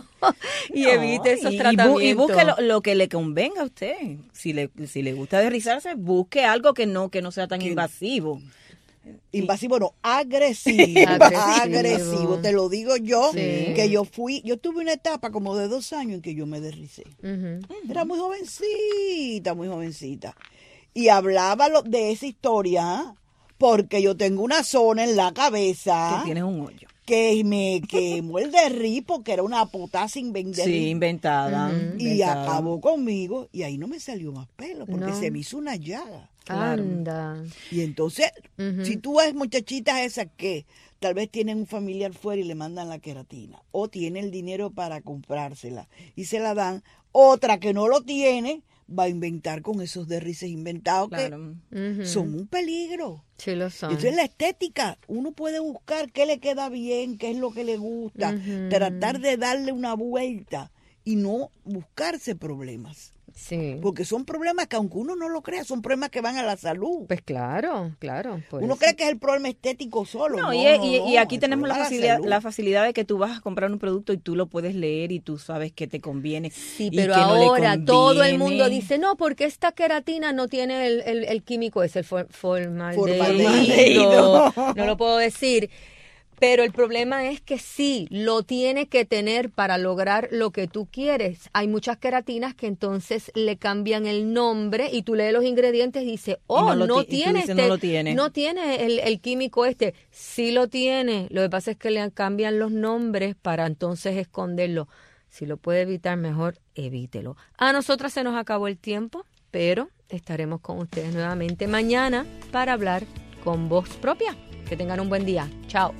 y No, evite esos y, y bu- tratamientos. Y busque lo, lo que le convenga a usted. Si le, si le gusta derrizarse, busque algo que no, que no sea tan invasivo. Invasivo no, agresivo, Agresivo. agresivo, te lo digo yo, Sí. que yo fui, yo tuve una etapa como de dos años en que yo me derricé. Era muy jovencita, muy jovencita. Y hablaba lo- de esa historia, ¿ah? Porque yo tengo una zona en la cabeza. Que tienes un hoyo. Que me quemó el derri porque era una potasia inventada. Sí, inventada, Y inventada. acabó conmigo y ahí no me salió más pelo porque No. se me hizo una llaga. Anda. Y entonces, si tú ves muchachitas esas que tal vez tienen un familiar fuera y le mandan la queratina, o tiene el dinero para comprársela y se la dan, otra que no lo tiene, va a inventar con esos derrices inventados Claro. que son un peligro. Sí lo son. Entonces la estética, uno puede buscar qué le queda bien, qué es lo que le gusta, Ujú. tratar de darle una vuelta y no buscarse problemas. Sí. Porque son problemas que aunque uno no lo crea, son problemas que van a la salud. Pues claro, claro. por Uno eso. cree que es el problema estético solo. No, No, y, no, y- no, y aquí el tenemos la problema es facilidad, salud. la facilidad de que tú vas a comprar un producto y tú lo puedes leer y tú sabes que te conviene. Sí, y pero que no le ahora todo el mundo conviene. dice, no, porque esta queratina no tiene el, el, el químico ese, el for- formaldehído. Formaldehído. No lo puedo decir. Pero el problema es que sí, lo tiene que tener para lograr lo que tú quieres. Hay muchas queratinas que entonces le cambian el nombre y tú lees los ingredientes y dices, oh, no no, lo ti- y tú tiene dices, este, no lo tiene. no tiene el, el químico este. Sí lo tiene. Lo que pasa es que le cambian los nombres para entonces esconderlo. Si lo puede evitar, mejor evítelo. A nosotras se nos acabó el tiempo, pero estaremos con ustedes nuevamente mañana para hablar con voz propia. Que tengan un buen día. Chao.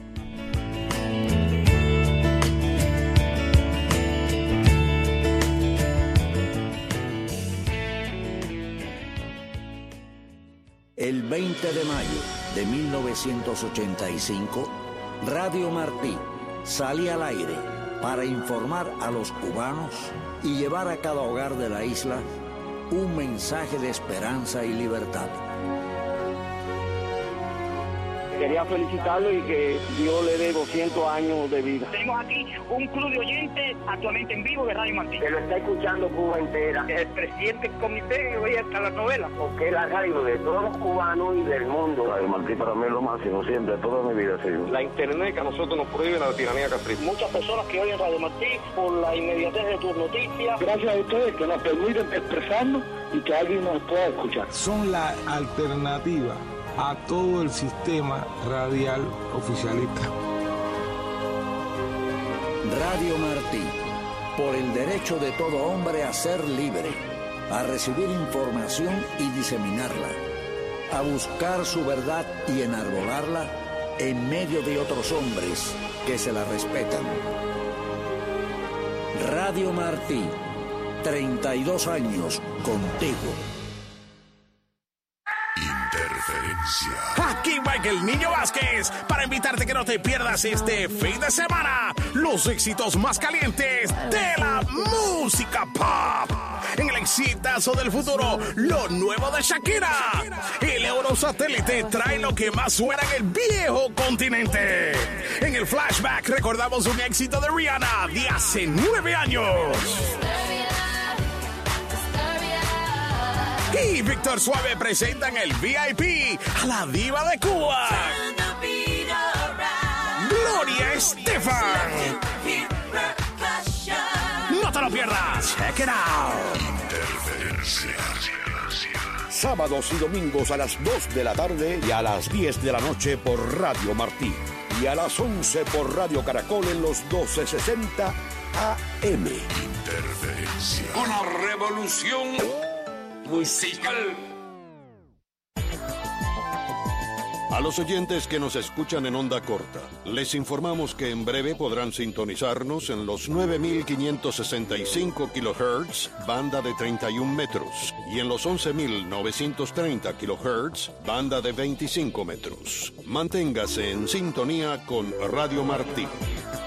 El veinte de mayo de mil novecientos ochenta y cinco, Radio Martí sale al aire para informar a los cubanos y llevar a cada hogar de la isla un mensaje de esperanza y libertad. Quería felicitarlo y que Dios le dé doscientos años de vida. Tenemos aquí un club de oyentes actualmente en vivo de Radio Martí. Que lo está escuchando Cuba entera. El presidente del comité oye hasta la novela. Porque es la radio de todos los cubanos y del mundo. Radio Martí para mí es lo máximo, siempre, toda mi vida ha sido. La internet que a nosotros nos prohíbe la tiranía castrista. Muchas personas que oyen Radio Martí por la inmediatez de tus noticias. Gracias a ustedes que nos permiten expresarnos y que alguien nos pueda escuchar. Son la alternativa a todo el sistema radial oficialista. Radio Martí, por el derecho de todo hombre a ser libre, a recibir información y diseminarla, a buscar su verdad y enarbolarla en medio de otros hombres que se la respetan. Radio Martí, treinta y dos años contigo. Aquí Michael Niño Vázquez para invitarte que no te pierdas este fin de semana los éxitos más calientes de la música pop. En el exitazo del futuro, lo nuevo de Shakira. El Eurosatélite trae lo que más suena en el viejo continente. En el flashback recordamos un éxito de Rihanna de hace nueve años. Y Víctor Suave presentan el V I P a la diva de Cuba, Gloria Estefan. No te lo pierdas. Check it out. Sábados y domingos a las dos de la tarde y a las diez de la noche por Radio Martí. Y a las once por Radio Caracol en los doce sesenta A M. Interferencia. Una revolución musical. A los oyentes que nos escuchan en onda corta, les informamos que en breve podrán sintonizarnos en los nueve mil quinientos sesenta y cinco kilohertz, banda de treinta y un metros, y en los once mil novecientos treinta kilohertz, banda de veinticinco metros. Manténgase en sintonía con Radio Martí.